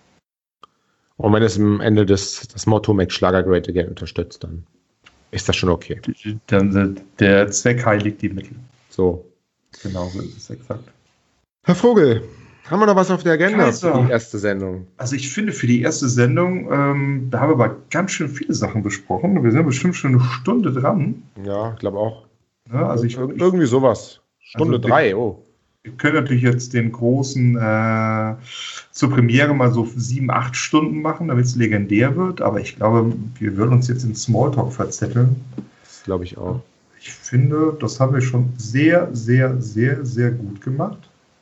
Und wenn es am Ende das Motto Make Schlager Great Again unterstützt, dann ist das schon okay. Dann der Zweck heiligt die Mittel. So. Genau so ist es exakt. Herr Vogel, haben wir noch was auf der Agenda Kaiser. für die erste Sendung? Also ich finde, für die erste Sendung, da haben wir aber ganz schön viele Sachen besprochen. Wir sind bestimmt schon eine Stunde dran. Ja, ich glaube auch. Ja, also irgendwie sowas. Stunde 3, oh. Wir können natürlich jetzt den großen zur Premiere mal so 7-8 Stunden machen, damit es legendär wird. Aber ich glaube, wir würden uns jetzt in Smalltalk verzetteln. Das glaube ich auch. Ich finde, das haben wir schon sehr, sehr, sehr, sehr gut gemacht.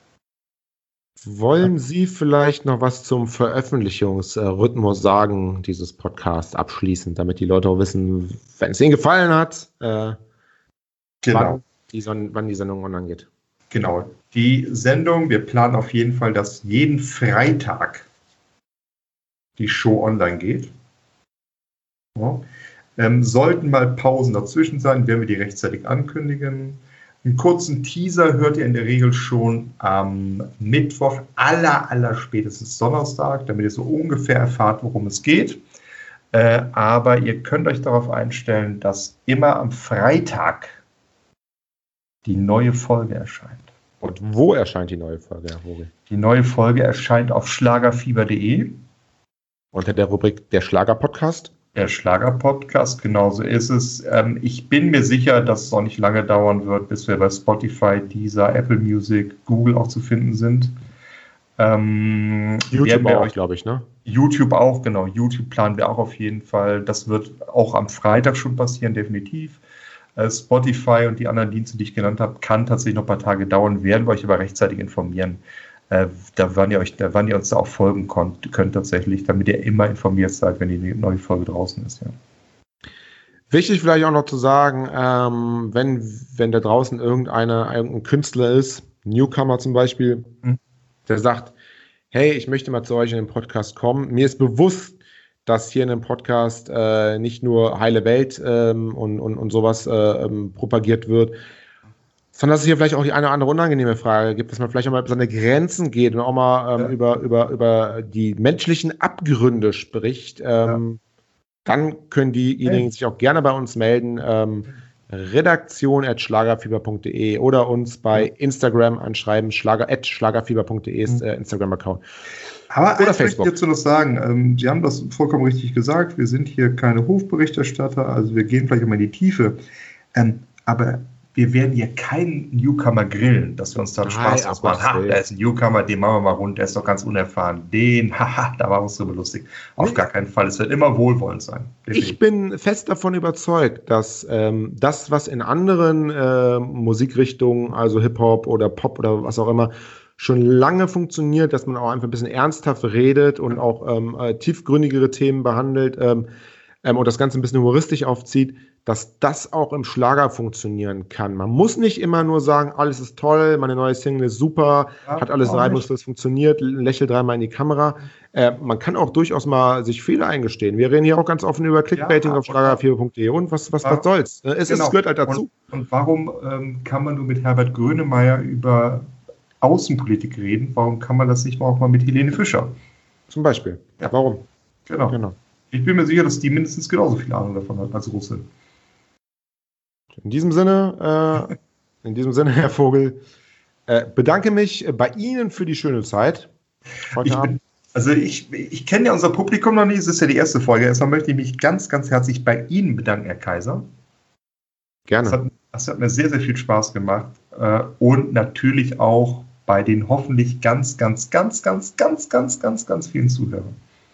Wollen Sie vielleicht noch was zum Veröffentlichungsrhythmus sagen, dieses Podcast abschließend, damit die Leute auch wissen, wenn es Ihnen gefallen hat, wann die Sendung online geht? Genau. Die Sendung, wir planen auf jeden Fall, dass jeden Freitag die Show online geht. Ja. Sollten mal Pausen dazwischen sein, werden wir die rechtzeitig ankündigen. Einen kurzen Teaser hört ihr in der Regel schon am Mittwoch, aller spätestens Donnerstag, damit ihr so ungefähr erfahrt, worum es geht. Aber ihr könnt euch darauf einstellen, dass immer am Freitag die neue Folge erscheint. Und wo erscheint die neue Folge, Herr Vogel? Die neue Folge erscheint auf schlagerfieber.de. Unter der Rubrik Der Schlager-Podcast? Der Schlager-Podcast, genauso ist es. Ich bin mir sicher, dass es auch nicht lange dauern wird, bis wir bei Spotify, Deezer, Apple Music, Google auch zu finden sind. YouTube auch, glaube ich, ne? YouTube auch, genau. YouTube planen wir auch auf jeden Fall. Das wird auch am Freitag schon passieren, definitiv. Spotify und die anderen Dienste, die ich genannt habe, kann tatsächlich noch ein paar Tage dauern, werden wir euch aber rechtzeitig informieren. Wann ihr uns da auch folgen könnt tatsächlich, damit ihr immer informiert seid, wenn die neue Folge draußen ist. Ja. Wichtig vielleicht auch noch zu sagen, wenn da draußen irgendein Künstler ist, Newcomer zum Beispiel, der sagt, hey, ich möchte mal zu euch in den Podcast kommen. Mir ist bewusst, dass hier in dem Podcast nicht nur heile Welt und sowas propagiert wird, sondern dass es hier vielleicht auch die eine oder andere unangenehme Frage gibt, dass man vielleicht auch mal über seine Grenzen geht und auch mal über die menschlichen Abgründe spricht. Dann können diejenigen sich auch gerne bei uns melden. redaktion@schlagerfieber.de oder uns bei Instagram anschreiben, @schlagerfieber.de ist Instagram-Account. Aber oder eins möchte ich Facebook. dazu noch sagen, Sie haben das vollkommen richtig gesagt, wir sind hier keine Hofberichterstatter, also wir gehen vielleicht immer in die Tiefe, aber wir werden hier keinen Newcomer grillen, dass wir uns da Spaß ausmachen. Ha, da ist ein Newcomer, den machen wir mal rund, der ist doch ganz unerfahren. Haha, da machen wir uns drüber lustig. Auf gar keinen Fall, es wird immer wohlwollend sein. Definitiv. Ich bin fest davon überzeugt, dass das, was in anderen Musikrichtungen, also Hip-Hop oder Pop oder was auch immer, schon lange funktioniert, dass man auch einfach ein bisschen ernsthaft redet und auch tiefgründigere Themen behandelt und das Ganze ein bisschen humoristisch aufzieht, dass das auch im Schlager funktionieren kann. Man muss nicht immer nur sagen, alles ist toll, meine neue Single ist super, hat alles reibungslos funktioniert, lächel dreimal in die Kamera. Man kann auch durchaus mal sich Fehler eingestehen. Wir reden hier auch ganz offen über Clickbaiting auf schlager4.de und was soll's. Es gehört halt dazu. Und warum kann man nur mit Herbert Grönemeyer über Außenpolitik reden? Warum kann man das nicht auch mal mit Helene Fischer? Zum Beispiel. Ja. Warum? Genau. Ich bin mir sicher, dass die mindestens genauso viel Ahnung davon hat als Russe. In diesem Sinne, Herr Vogel, bedanke mich bei Ihnen für die schöne Zeit heute Abend. Ich kenne ja unser Publikum noch nicht, es ist ja die erste Folge. Erstmal möchte ich mich ganz, ganz herzlich bei Ihnen bedanken, Herr Kaiser. Gerne. Das hat mir sehr, sehr viel Spaß gemacht. Und natürlich auch bei den hoffentlich ganz, ganz, ganz, ganz, ganz, ganz, ganz, ganz vielen Zuhörern.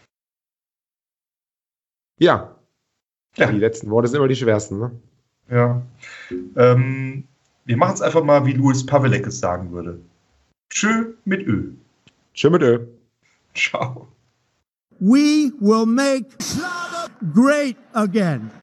Ja. Die letzten Worte sind immer die schwersten, ne? Ja. Wir machen es einfach mal, wie Louis Pavelek es sagen würde. Tschö mit Ö. Tschö mit Ö. Ciao. We will make Schlager great again.